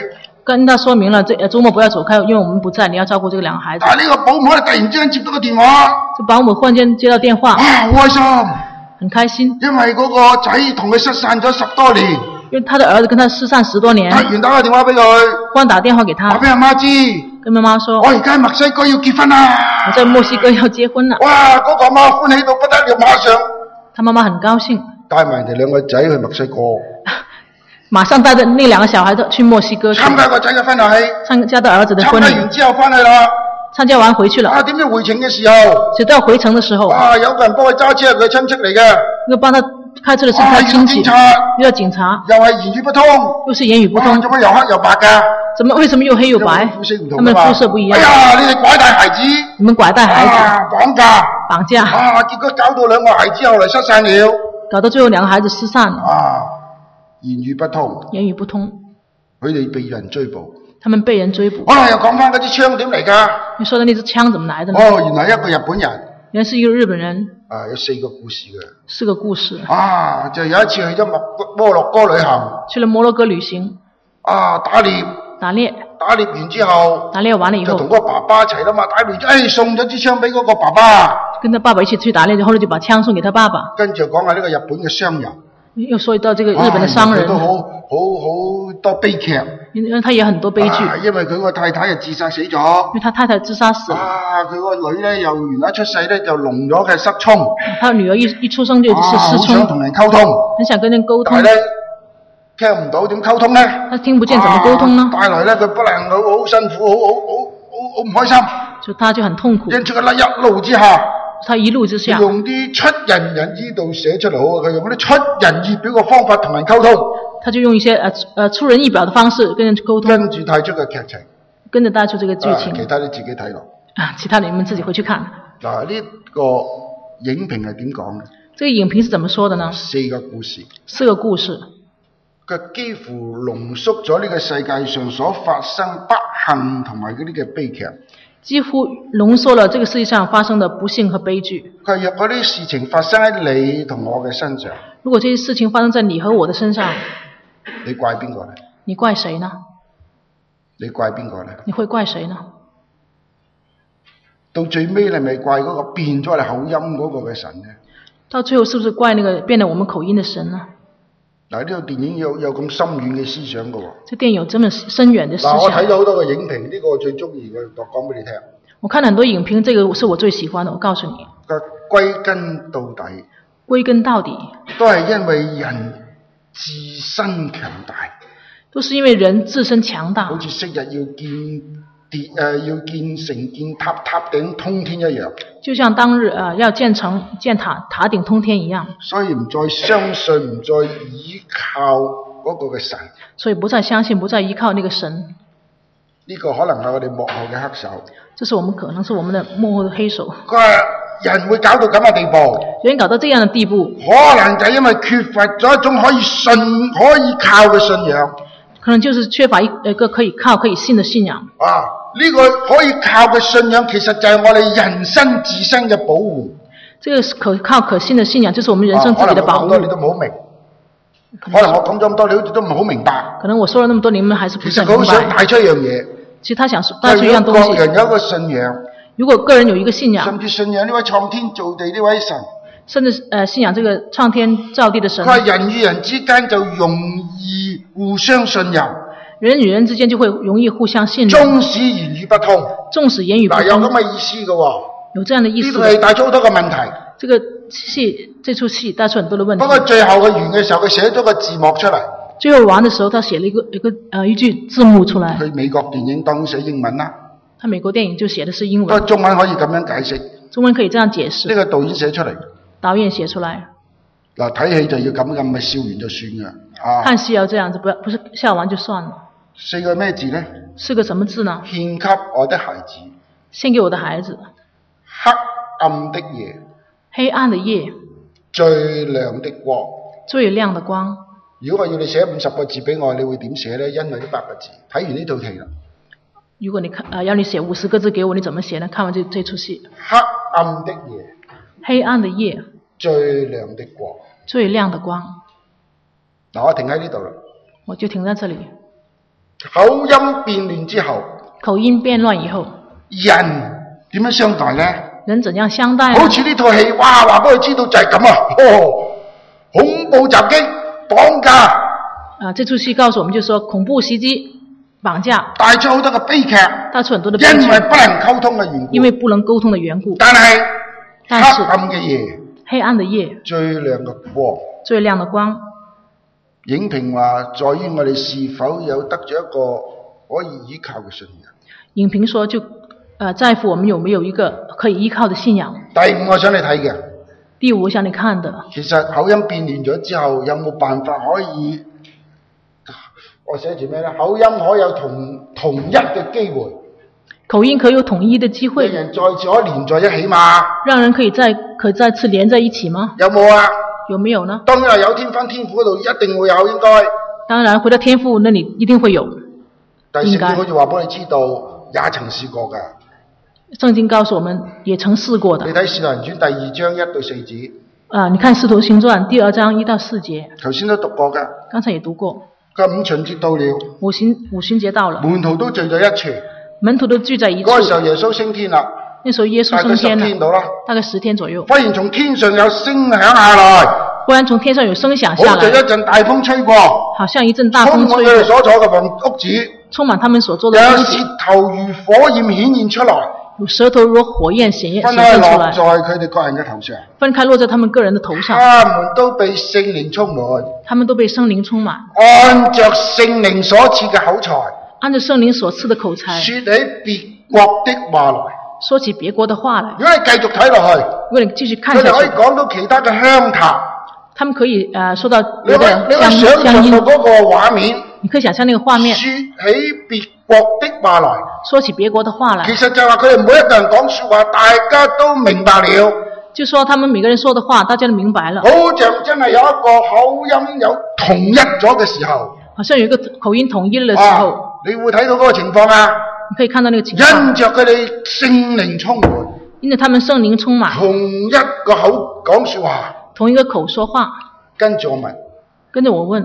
跟他說明了，這周末不要走開，因為我們不在，你要照顧這個兩個孩子。 但係呢個保姆突然之間接到個電話， 這保姆忽然間接到電話， 啊，好開心， 很開心， 因為嗰個仔同佢失散咗十多年， 因為他的兒子跟他失散十多年， 突然打個電話俾佢， 忽然打電話給他， 話俾阿媽知， 跟媽媽說， 我而家喺墨西哥要結婚啦， 我在墨西哥要結婚啦， 哇，嗰、那個阿媽歡喜到不得了，馬上， 他媽媽很高興，帶埋人哋兩個仔去墨西哥。 馬上帶着那兩個小孩子去墨西哥去參加個仔嘅婚禮， 參加到兒子的婚禮。參加完之後翻去啦， 參加完回去了。啊， 點知回程嘅時候， 直到回程的時候， 啊，有個人幫佢揸車，係佢親戚嚟嘅。 又幫他開車的是他親戚，遇到警察， 又係言語不通， 又是言語不通。 做乜又黑又白㗎？ 怎麼為什麼又黑又白？他們膚色不一樣。哎呀，你哋拐帶孩子， 你們拐帶孩子， 啊，綁架， 綁架。 啊，結果搞到兩個孩子後來失散了， 搞到最後兩個孩子失散了。 啊。言語不通， 言語不通， 佢哋被人追捕， 他們被人追捕。 好啦，又講翻嗰支槍點嚟㗎？ 你說的那支槍怎麼來的呢？ 哦，原來一個日本人， 原來是一個日本人。 啊，有四個故事嘅。 四個故事。 啊，就有一次去咗摩摩洛哥旅行。去了摩洛哥旅行。 啊，打獵。 打獵。 打獵完之後。 打獵完了以後。就同嗰個爸爸一齊啦嘛，打完之後，誒送咗支槍俾嗰個爸爸。跟他爸爸一起去打獵，然後呢就把槍送給他爸爸。 跟住講下呢個日本嘅商人。 又說到這個日本的商人， 都好好好多悲劇， 因為他也很多悲劇， 啊、因為佢個太太就自殺死咗， 因為他太太自殺死了， 啊，佢個女咧又原來一出世咧就聾咗嘅失聰， 他女兒一一出生就是失聰，好想同人溝通， 很想跟人溝通， 但係咧聽唔到點溝通咧， 他聽不見怎麼溝通呢？ 帶來咧佢不能好好辛苦，好好好好好唔開心， 就他就很痛苦， 因出個一路之下。 他一路之下用啲出人人意度寫出嚟，好啊！佢用啲出人意表嘅方法同人溝通。他就用一些誒誒、呃、出人意表嘅方式跟人溝通。跟住帶出個劇情。跟着帶出這個劇情。啊、其他你自己睇咯。啊，其他你們自己回去看。嗱，呢個影評係點講嘅？這個影評是怎麼說的呢？四個故事。四個故事。佢幾乎濃縮咗呢個世界上所發生不幸同埋嗰啲嘅悲劇。幾乎濃縮了這個世界上發生的不幸和悲劇。佢若嗰啲事情發生喺你同我嘅身上，如果這些事情發生在你和我的身上，你怪邊個呢？你怪誰呢？你怪邊個呢？你會怪誰呢？到最尾你咪怪嗰個變咗嚟口音嗰個嘅神呢？到最後是不是怪那個變了我們口音的神呢？嗱，呢套電影有有咁深遠嘅思想嘅喎。這電影有這麼深遠的思想。嗱，我睇咗好多個影評，呢、這個我最中意嘅，我講俾你聽。我看了很多影評，這個是我最喜歡的。我告訴你。個歸根到底。歸根到底。都係因為人自身強大。都是因為人自身強大。好似昔日要建跌誒、呃，要建成建塔，塔頂通天一樣。就像當日啊、呃，要建成建塔，塔頂通天一樣。所以唔再相信，唔再依靠嗰個嘅神。所以不再相信，不再依靠那個神。呢、這個可能係我哋幕後嘅黑手。這是我們可能是我們的幕後的黑手。佢話人會搞到咁嘅地步。人搞到這樣的地步，可能就因為缺乏咗一種可以信、可以靠嘅信仰。可能就是缺乏一一個可以靠、可以信的信仰。啊，呢個可以靠嘅信仰，其實就係我哋人生自身嘅保護。這個可靠、可信的信仰，就是我們人生自己的保護。可能我講咁多你都唔好明，可能我講咗咁多你好似都唔好明白。可能我說了那麼多，你們還是不是很明白。其實佢好想帶出一樣嘢。其實他想帶出一樣東西。如果個人有一個信仰，如果個人有一個信仰，甚至信仰呢位創天造地呢位神。甚至呃信仰這個創天造地的神。佢話人與人之間就容易互相信任，人與人之間就會容易互相信任。縱使言語不通，縱使言語不通，有咁嘅意思嘅喎，有這樣的意思。呢度係帶出好多個問題。這個戲，這出戲帶出很多的問題。不過最後佢完嘅時候，佢寫咗個字幕出嚟。最後完的時候，他寫了一個一個呃一句字幕出來。佢美國電影當然寫英文啦。他美國電影就寫的是英文。不過中文可以咁樣解釋。中文可以這樣解釋。呢個導演寫出嚟。導演寫出來，嗱睇戲就要咁咁嘅笑完就算嘅，啊！看戲要這樣子，不要不是笑完就算了。四個咩字呢？四個什麼字呢？獻給我的孩子，獻給我的孩子。黑暗的夜，黑暗的夜，最亮的光，最亮的光。如果我要你寫五十個字俾我，你會點寫呢？因為呢八個字，睇完呢套戲啦。如果你看啊、呃，要你寫五十個字給我，你怎麼寫呢？看完這這出戲。黑暗的夜，黑暗的夜。最亮的光，最亮的光。嗱，我停喺呢度啦。我就停在這裡。 口音變亂之後， 口音變亂以後， 人點樣相待呢？ 人怎樣相待呢？ 好似呢套戲，哇，話俾佢知道就係咁啊！哦，恐怖襲擊、綁架。 啊，這出戲告訴我們，就是說恐怖襲擊、綁架， 帶出好多嘅悲劇， 帶出很多的悲劇， 因為不能溝通嘅緣故， 因為不能溝通的緣故。 但係但是黑暗嘅夜， 黑暗的夜， 最亮嘅光， 最亮的光。 影評話，在於我哋是否有得咗一個可以依靠嘅信仰。 影評說就，呃，在乎我們有沒有一個可以依靠的信仰。 第五，我想你睇嘅。 第五，我想你看的。 其實口音變亂咗之後，有冇辦法可以？我寫住咩咧？口音可有同同一嘅機會。 口音可有統一的機會。 讓人再次可以連在一起嘛？ 讓人可以再可以再次連在一起嗎？ 有冇啊？ 有沒有呢？ 當然係有，天翻天父嗰度一定會有，應該。 當然回到天父那裏一定會有。 但係聖經好似話俾你知道，也曾試過㗎。 聖經告訴我們，也曾試過的。 你睇《使徒行傳》第二章一到四節。 啊，你看《使徒行傳》第二章一到四節。 頭先都讀過㗎。 剛才也讀過。 個五旬節到了。 五旬五旬節到了。 門徒都聚在一處。 門徒都聚在一處。 嗰個時候耶穌升天啦。 那時候耶穌升天了。大概十天到啦。 大概十天左右。 忽然從天上有聲響下來。 忽然從天上有聲響下來。 好似一陣大風吹過。 好像一陣大風吹過。 充滿佢哋所坐嘅房屋子。 充滿他們所坐的有舌頭如火焰顯現出來。 有舌頭如火焰顯現出來。 分開落在佢哋個人嘅頭上。 分開落在他們個人的頭上。 他們都被聖靈充滿。 他們都被聖靈充滿。 按着聖靈所賜嘅口才。 按照聖靈所賜的口才。 說起別國的話來。 說起別國的話來。 如果你繼續睇落去。 如果你繼續看下去。 佢哋可以講到其他嘅鄉談。 他們可以呃說到別的鄉鄉音。你可以想象到嗰個畫面。 你可以想象那個畫面。 說起別國的話來。 說起別國的話來。 其實就係話佢哋每一個人講說話，大家都明白了。 就說他們每個人說的話，大家都明白了。 好像真係有一個口音有統一咗嘅時候。 好像有一個口音統一了的時候。 啊，你會睇到嗰個情況啊。 你可以看到那個情況。 因着佢哋聖靈充滿。 因着他們聖靈充滿。 同一個口講說話。 同一個口說話。 跟住我問。 跟着我問。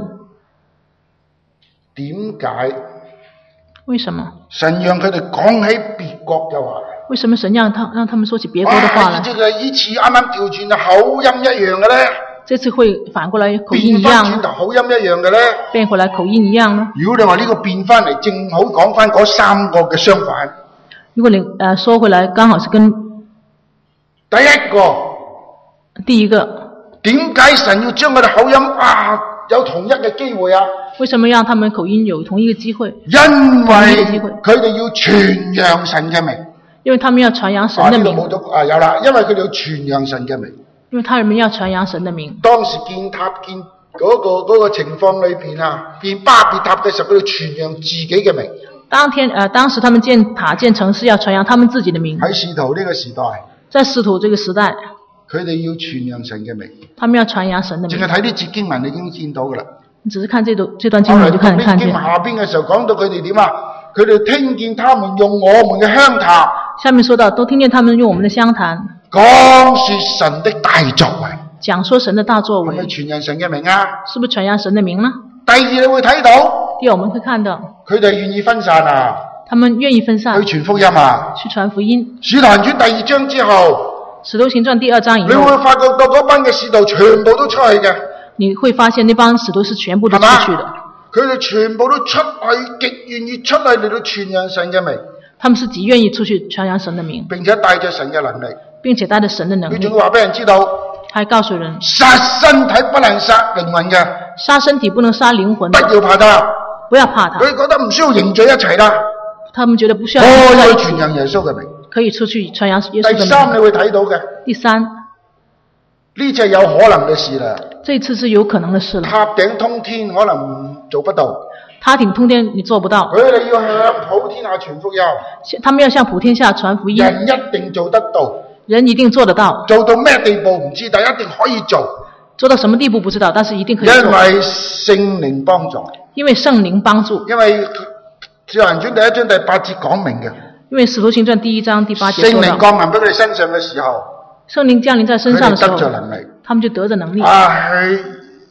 點解？ 為什麼？ 神讓佢哋講起別國嘅話。 為什麼神讓他讓他們說起別國的話呢？ 啊，即係呢次啱啱調轉口音一樣嘅咧。 這次會反過來口音一樣。變翻轉頭口音一樣嘅咧。 變回來口音一樣呢？ 如果你話呢個變翻嚟，正好講翻嗰三個嘅相反。 如果你誒、呃、說回來，剛好是跟第一個。 第一個。 點解神要將佢哋口音啊有同一嘅機會啊？ 為什麼讓他們口音有同一個機會？ 因為佢哋要傳揚神嘅名。因為他們要傳揚神的名。啊，呢度冇咗啊，有啦，因為佢哋要傳揚神嘅名。 因為他們要傳揚神的名。 當時建塔建嗰個嗰個情況裏邊啊，建巴別塔嘅時候，佢哋傳揚自己嘅名。 當天呃，當時他們建塔建城是要傳揚他們自己的名。 喺使徒呢個時代。 在使徒這個時代。 佢哋要傳揚神嘅名， 他們要傳揚神的名。 淨係睇啲節經文，你已經見到噶啦。 你只是看這段這段經文就看得看見。 下邊嘅時候講到佢哋點啊？佢哋聽見他們用我們嘅鄉談。 下面說到都聽見他們用我們的鄉談。 講說神的大作為。 講說神的大作為。 係咪傳揚神嘅名啊？ 是不是傳揚神的名呢？ 第二你會睇到。 第二我們會看到。 佢哋願意分散啊。 他們願意分散。 去傳福音啊。 去傳福音。 使徒行傳第二章之後。 使徒行傳第二章以後， 你會發覺到嗰班嘅使徒全部都出去嘅。 你會發現呢班使徒是全部都出去的。 佢哋全部都出去，極願意出去嚟到傳揚神嘅名。 他們是極願意出去傳揚神的名， 並且帶着神嘅能力， 並且帶着神的能力。 佢仲會話俾人知道， 還告訴人， 殺身體不能殺靈魂嘅， 殺身體不能殺靈魂。 不要怕他， 不要怕他。 佢覺得唔需要凝聚一齊啦。 他們覺得不需要。 可以傳揚耶穌嘅名。 可以出去傳揚耶穌的名。 第三你會睇到嘅。 第三， 呢隻有可能嘅事啦。 這次是有可能的事了。 塔頂通天可能做不到。 塔頂通天你做不到。 佢哋要向普天下傳福音。 他們要向普天下傳福音。 人一定做得到。 人一定做得到。做到咩地步唔知，但一定可以做。 做到什麼地步不知道，但是一定可以做。 因為聖靈幫助。 因為聖靈幫助。因為使徒行傳第一章第八節講明嘅。 因為使徒行傳第一章第八節說到， 聖靈降臨喺佢哋身上嘅時候， 聖靈降臨在身上嘅時候， 佢哋得着能力， 他們就得着能力。 啊，係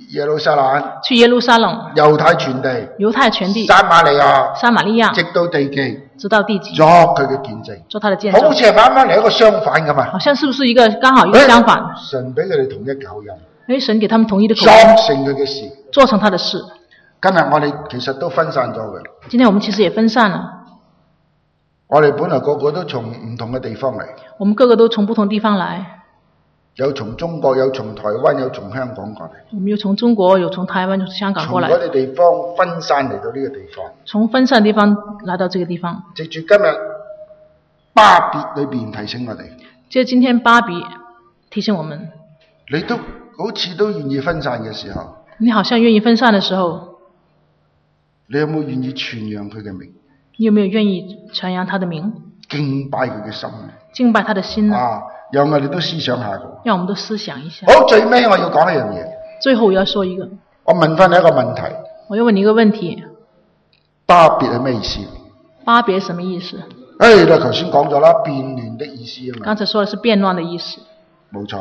耶路撒冷， 去耶路撒冷， 猶太全地， 猶太全地， 撒瑪利亞， 撒瑪利亞， 直到地極， 直到地極， 作佢嘅見證， 做他的見證， 好似係啱啱嚟一個相反㗎嘛， 好像是不是一個剛好一個相反？ 神俾佢哋統一口音， 誒，神給他們統一的口音， 作成佢嘅事， 做成他的事。 今日我哋其實都分散咗嘅， 今天我們其實也分散了。 我哋本來個個都從唔同嘅地方嚟， 我們個個都從不同地方來。 有從中國，有從台灣，有從香港過嚟。 我們有從中國，有從台灣，有從香港過來。 從嗰啲地方分散嚟到呢個地方。從分散地方來到這個地方。 藉住今日巴別裏邊提醒我哋。 即係今天巴別提醒我們。 你都好似都願意分散嘅時候。 你好像願意分散嘅時候。 你有冇願意傳揚佢嘅名？ 你有沒有願意傳揚他的名？ 敬拜佢嘅心。 敬拜他的心呢？ 啊，讓我哋都思想下嘅。 讓我們都思想一下。 好，最尾我要講一樣嘢。 最後我要說一個。 我問翻你一個問題。 我要問你一個問題。 巴別係咩意思？ 巴別什麼意思？ 誒，你頭先講咗啦，變亂的意思啊嘛。 剛才說的是變亂的意思。冇錯。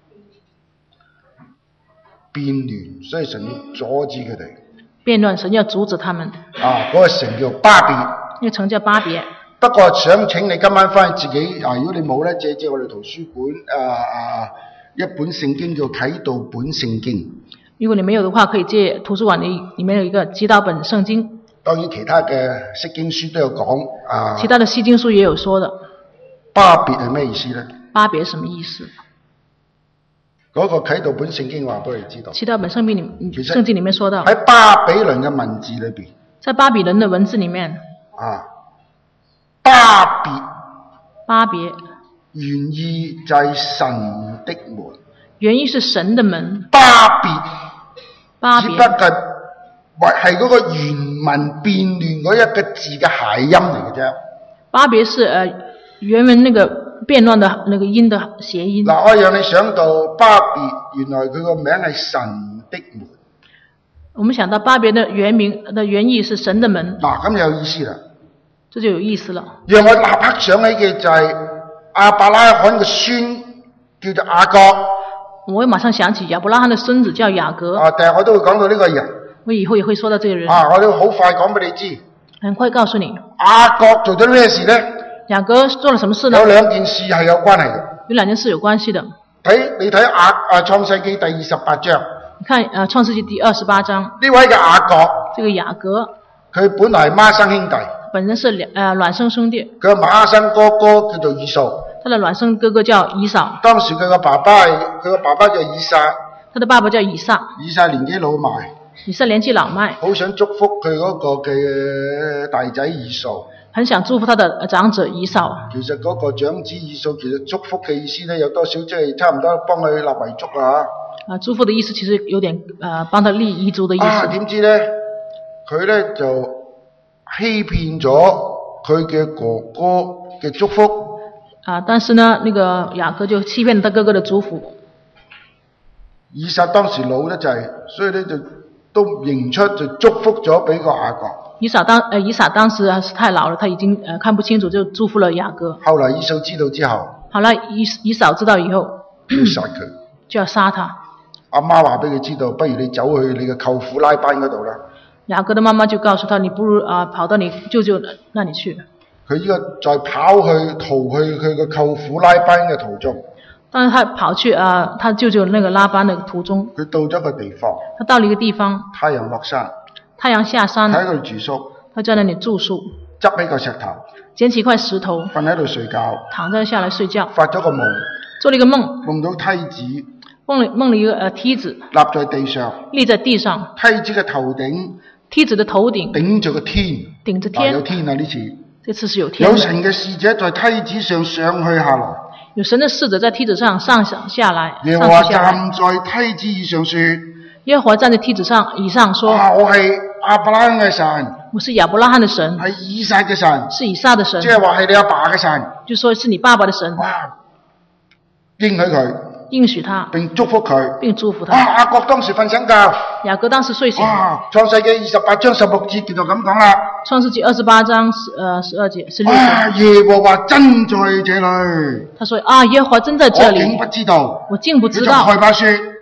變亂，所以神要阻止佢哋。 變亂，神要阻止他們。 啊，嗰、那個城叫巴別。 呢個城叫巴別。 不過想請你今晚翻去自己啊，如果你冇咧，借借我哋圖書館啊啊一本聖經叫啟導本聖經。如果你沒有的話，可以借圖書館裏裏面有一個啟導本聖經。當然其他嘅釋經書都有講啊。 其他的釋經書也有說的。 巴別係咩意思咧？ 巴別什麼意思？ 嗰、那個啟導本聖經話俾你知道。 啟導本聖經裏聖經裏面說到。 喺巴比倫嘅文字裏邊。 在巴比倫的文字裏面。 啊。巴別， 巴別， 原意就係神的門。 原意是神的門。 巴別， 巴別， 只不過係嗰個原文變亂嗰一個字嘅諧音嚟嘅啫。巴別是誒原文那個變亂的那個音的諧音。 嗱，我讓你想到巴別，原來佢個名係神的門。 我們想到巴別的原名的原意是神的門。 嗱，咁有意思啦。 這就有意思了。 讓我立刻想起嘅就係亞伯拉罕嘅孫叫做雅各。 我馬上想起亞伯拉罕的孫子叫雅各。 啊，但係我都會講到呢個人。 我以後也會說到這個人。 啊，我都好快講俾你知。 很快告訴你。 雅各做咗咩事呢？ 雅各做了什麼事呢？ 有兩件事係有關係嘅。 有兩件事有關係的。 睇你睇雅啊創世記第二十八章。 你看啊創世記第二十八章。 呢位嘅雅各。 這個雅各。佢本來係孖生兄弟。 本身是兩呃孿生兄弟。 佢孖生哥哥叫做以掃。 他的孿生哥哥叫以掃。 當時佢個爸爸係佢個爸爸叫以撒。 他的爸爸叫以撒。 以撒年紀老邁。 以撒年紀老邁。好想祝福佢嗰個嘅大仔以掃。 很想祝福他的長子以掃。 其實嗰個長子以掃其實祝福嘅意思咧有多少即係差唔多幫佢立遺囑啊。啊， 祝福的意思其實有點呃幫他立遺囑的意思。 啊，點知咧佢咧就欺騙咗佢嘅哥哥嘅祝福。 啊，但是呢，那個雅各就欺騙了他哥哥的祝福。 以撒當時老得滯，所以咧就都認出就祝福咗俾個雅各。以撒當呃以撒當時係太老了，他已經呃看不清楚，就祝福了雅各。 後來以掃知道之後， 好了，以以掃知道以後， 要殺佢， 就要殺他。 阿媽話俾佢知道，不如你走去你嘅舅父拉班嗰度啦。 雅各的媽媽就告訴他，你不如啊、呃、跑到你舅舅那裡去。 佢呢個在跑去逃去佢嘅舅父拉班嘅途中。 當他跑去啊、呃，他舅舅那個拉班的途中。 佢到咗個地方。 他到了一個地方。 太陽落山。 太陽下山。 喺嗰度住宿。 他在那裡住宿。 執起個石頭。 撿起一塊石頭。 瞓喺度睡覺。 躺在下來睡覺。 發咗個夢。 做了一個夢。 夢到梯子。 夢了夢了一個呃梯子。 立在地上。 立在地上。 梯子嘅頭頂。 梯子的頭頂頂住個天， 頂着天， 有天啊呢次， 這次是有天。 有神嘅使者在梯子上上去下來， 有神的使者在梯子上上上下來。 耶和華站在梯子以上說， 耶和華站在梯子上以上說， 啊、我係亞伯拉罕嘅神， 我是亞伯拉罕的神， 係以撒嘅神， 是以撒的神， 即係話係你阿爸嘅神， 就說是你爸爸的神， 哇，應許佢。 應許他， 並祝福佢， 並祝福他。 啊，雅各當時瞓醒覺， 雅各當時睡醒。 哇，創世記二十八章十六節叫做咁講啦。 創世記二十八章十呃十二節十六節。 啊，耶和華真在這裏。 他說啊，耶和華真在這裏。 我竟不知道， 我竟不知道。 你就害怕說，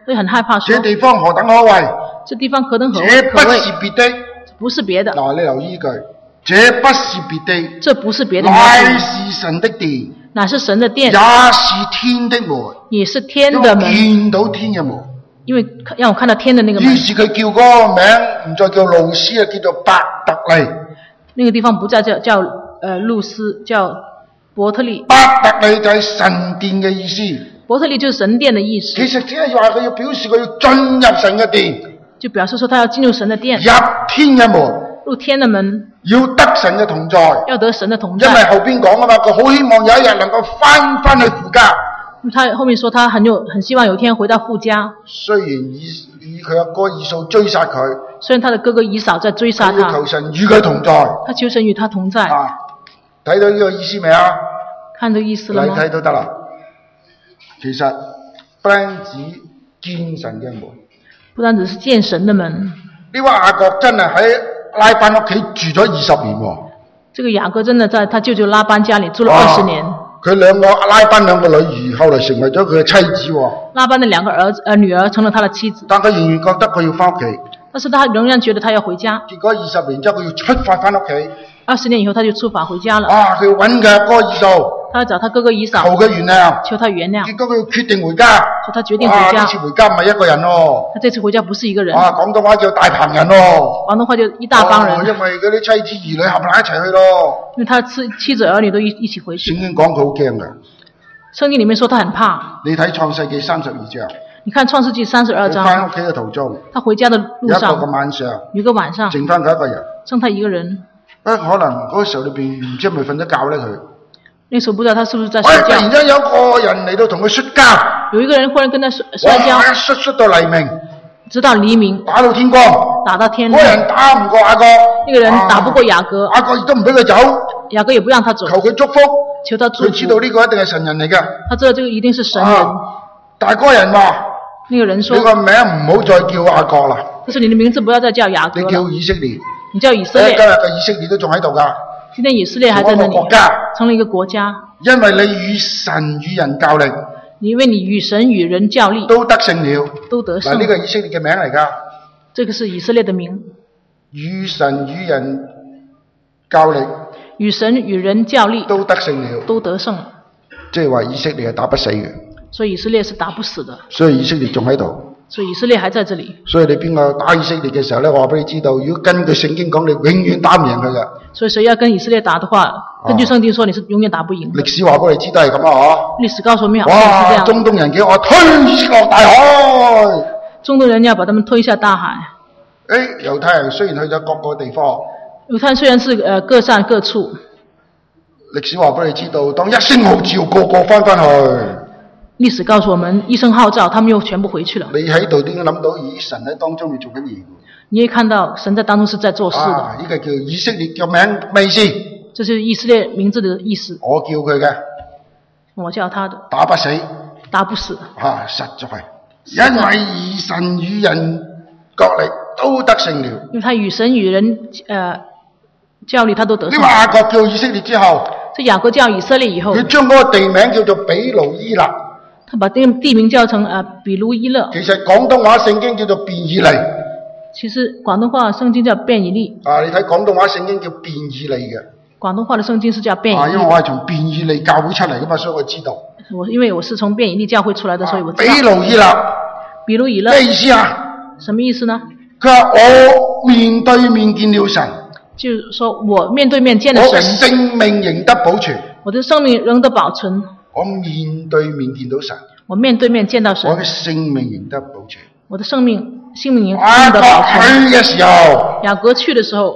所以很害怕說。 這地方何等可畏！ 這地方何等可畏！ 這不是別的， 不是別的。 嗱，你留意句，這不是別的， 這不是別的， 乃是神的殿， 乃是神的殿， 也是天的門， 也是天的門。 見到天嘅門， 因為讓我看到天的那個門。 於是佢叫嗰個名唔再叫路斯啊，叫做伯特利。 那個地方不再叫叫呃路斯，叫伯特利。 伯特利就係神殿嘅意思。 伯特利就是神殿的意思。 其實即係話佢要表示佢要進入神嘅殿。就表示說他要進入神的殿， 入天嘅門， 入天的門， 要得神嘅同在， 要得神的同在。 因為後邊講啊嘛，佢好希望有一日能夠翻翻去父家。 他後面說他很有很希望有一天回到父家。雖然以以佢阿哥以掃追殺佢， 雖然他的哥哥以掃在追殺他， 他求神與佢同在， 他求神與他同在。 啊，睇到呢個意思未啊？ 看到意思了嗎？ 你睇都得啦。其實不單止見神嘅門。 不單只是見神的門， 呢位雅各真係喺拉班屋企住咗二十年喎。 這個雅各真的在他舅舅拉班家裏住了二十年。 佢兩個拉班兩個女兒後來成為咗佢嘅妻子喎。 拉班的兩個兒子呃女兒成了他的妻子。 但佢仍然覺得佢要翻屋企。 但是他仍然覺得他要回家。 結果二十年之後佢要出發翻屋企。 二十年以後他就出發回家了。 啊！佢揾佢阿哥以掃。 他要找他哥哥以掃。 求佢原諒。 求他原諒。 結果佢要決定回家。 所以他決定回家。 啊！呢次回家唔係一個人咯。 他這次回家不是一個人。 啊！廣東話叫大棚人咯。 廣東話就一大幫人。 哦、因為嗰啲妻子兒女合埋一齊去咯。 因為他妻妻子兒女都一一起回去。 聖經講佢好驚㗎。 聖經裡面說他很怕。 你睇創世記三十二章。你看創世記三十二章。 翻屋企嘅途中。 他回家的路上。 有一個晚上。 有個晚上。 剩翻佢一個人。 剩他一個人。 可能嗰個時候裏邊唔知係咪瞓咗覺咧佢。那時候不知道他是不是在睡覺。 突然間有個人嚟到同佢摔跤。 有一個人忽然跟他摔摔跤。 哇！摔摔到黎明。 直到黎明。 打到天光。 打到天亮。 嗰人打唔過雅各。 那個人打不過雅各。 雅各亦都唔俾佢走。 雅各也不讓他走。 求佢祝福。 求他祝福。 佢知道呢個一定係神人嚟㗎。 他知道這個一定是神人。啊、 但係嗰個人話。 那個人說。 你個名唔好再叫雅各啦。 就是你的名字不要再叫雅各。 你叫以色列。 你叫以色列。 今日嘅以色列都仲喺度㗎。 今天以色列還在那裡，成了一個國家。 因為你與神與人較力， 因為你與神與人較力， 都得勝了， 都得勝。 嗱，呢個以色列嘅名嚟㗎。 這個是以色列的名。 與神與人較力， 與神與人較力， 都得勝了， 都得勝。 即係話以色列係打不死嘅。 所以以色列是打不死的。 所以以色列仲喺度。 所以以色列還在這裡。所以你邊個打以色列嘅時候咧，我話俾你知道，如果根據聖經講，你永遠打唔贏佢嘅。 所以誰要跟以色列打的話，根據聖經說，你是永遠打不贏。 歷史話俾你知都係咁啊！嗬。 歷史告訴我們， 哇！中東人叫我推落大海。 中東人要把他們推下大海。 誒，猶太人雖然去咗各個地方。 猶太人雖然是誒各散各處。 歷史話俾你知道，當一聲號召，個個翻返去。 歷史告訴我們，一聲號召，他們又全部回去了。 你喺度點解諗到，咦？神喺當中要做緊嘢？ 你也看到神在當中是在做事的。 啊，呢個叫以色列嘅名咩意思？ 這是以色列名字的意思。 我叫佢嘅。 我叫他的。打不死。 打不死。 啊，實在係，因為以神與人角力都得勝了。 因為他與神與人誒較力，他都得勝。 呢個雅各叫以色列之後， 這雅各叫以色列以後， 佢將嗰個地名叫做比魯伊勒。 他把這個地名叫成呃比魯伊勒。 其實廣東話聖經叫做便以利。 其實廣東話聖經叫便以利。 啊，你睇廣東話聖經叫便以利嘅。 廣東話的聖經是叫便以利。 啊，因為我係從便以利教會出嚟噶嘛，所以我知道。 我因為我是從便以利教會出來的，所以我知道。 比魯伊勒。 比魯伊勒。 咩意思啊？ 什麼意思呢？ 佢話我面對面見了神。 就是說我面對面見了神。 我嘅性命仍得保存。 我的生命仍得保存。 我面對面見到神。 我面對面見到神。 我嘅性命仍得保存。 我的生命性命仍得保存。 雅各去嘅時候， 雅各去的時候，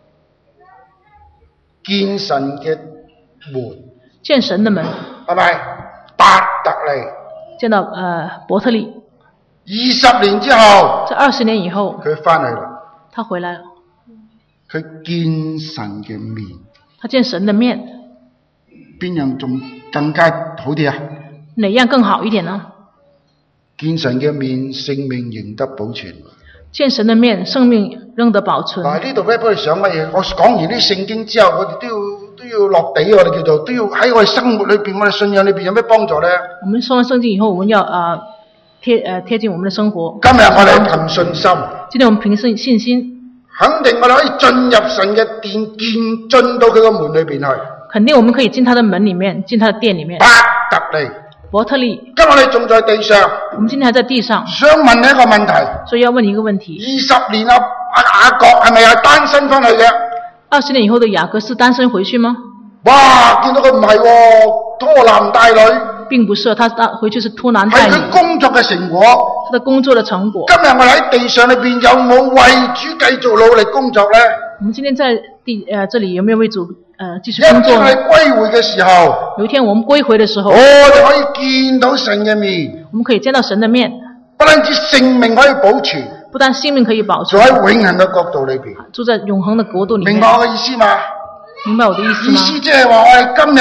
見神嘅門。 見神的門。 係咪？伯特利。 見到呃伯特利。 二十年之後。 在二十年以後。 佢翻嚟啦。 他回來了。 佢見神嘅面。 他見神的面。 邊樣仲更加好啲啊？ 哪樣更好一點呢？ 見神嘅面，性命仍得保存。 見神的面，生命仍得保存。 嗱，呢度咧，我哋想乜嘢？我講完啲聖經之後，我哋都要都要落地，我哋叫做都要喺我哋生活裏邊，我哋信仰裏邊有咩幫助咧？ 我們說完聖經以後，我們要啊、呃、 貼呃貼近我們的生活。 今日我哋憑信心， 今天我們憑信信心， 肯定我哋可以進入神嘅殿，見進到佢個門裏邊去。 肯定我們可以進他的門裏面，進他的殿裏面。 伯特利， 伯特利， 今日我哋仲在地上。 我們今天還在地上。 想問你一個問題， 所以要問你一個問題： 二十年啊，阿雅各係咪係單身翻去嘅？ 二十年以後的雅各是單身回去嗎？ 哇！見到佢唔係喎，拖男帶女。 並不是，他回去是拖男帶女。 係佢工作嘅成果。 他的工作的成果。 今日我哋喺地上裏邊有冇為主繼續努力工作咧？ 我們今天在地呃這裡有沒有為主呃繼續工作呢？ 有一天我哋歸回嘅時候， 有一天我們歸回的時候， 我哋可以見到神嘅面。 我們可以見到神的面。 不單止性命可以保存， 不但性命可以保存， 住喺永恆嘅國度裏邊， 住在永恆的國度裡面。 明白我嘅意思嗎？ 明白我的意思嗎？ 意思即係話我哋今日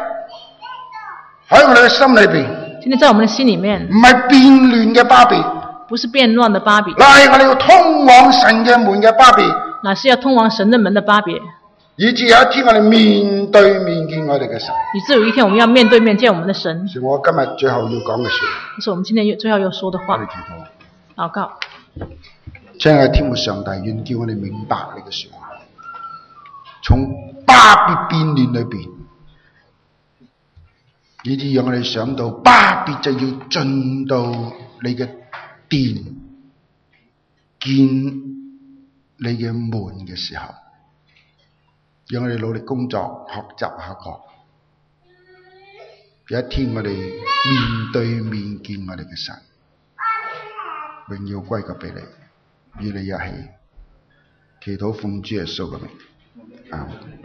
喺我哋嘅心裏邊， 今天在我們的心裡面， 唔係變亂嘅巴比， 不是變亂的巴比， 乃係我哋要通往神嘅門嘅巴比， 乃是要通往神的門的巴比。 以至有一天我哋面對面見我哋嘅神， 以至有一天我們要面對面見我們的神。 是我今日最後要講嘅說話， 這是我們今天最後要說的話。禱告， 親愛的天父上帝，願叫我哋明白你嘅說話，從巴別變亂裏邊，以至讓我哋想到巴別就要進到你嘅殿，見你嘅門嘅時候，讓我哋努力工作，學習下個。有一天我哋面對面見我哋嘅神，榮耀歸給俾你，與你一起祈禱奉主耶穌嘅名，阿們。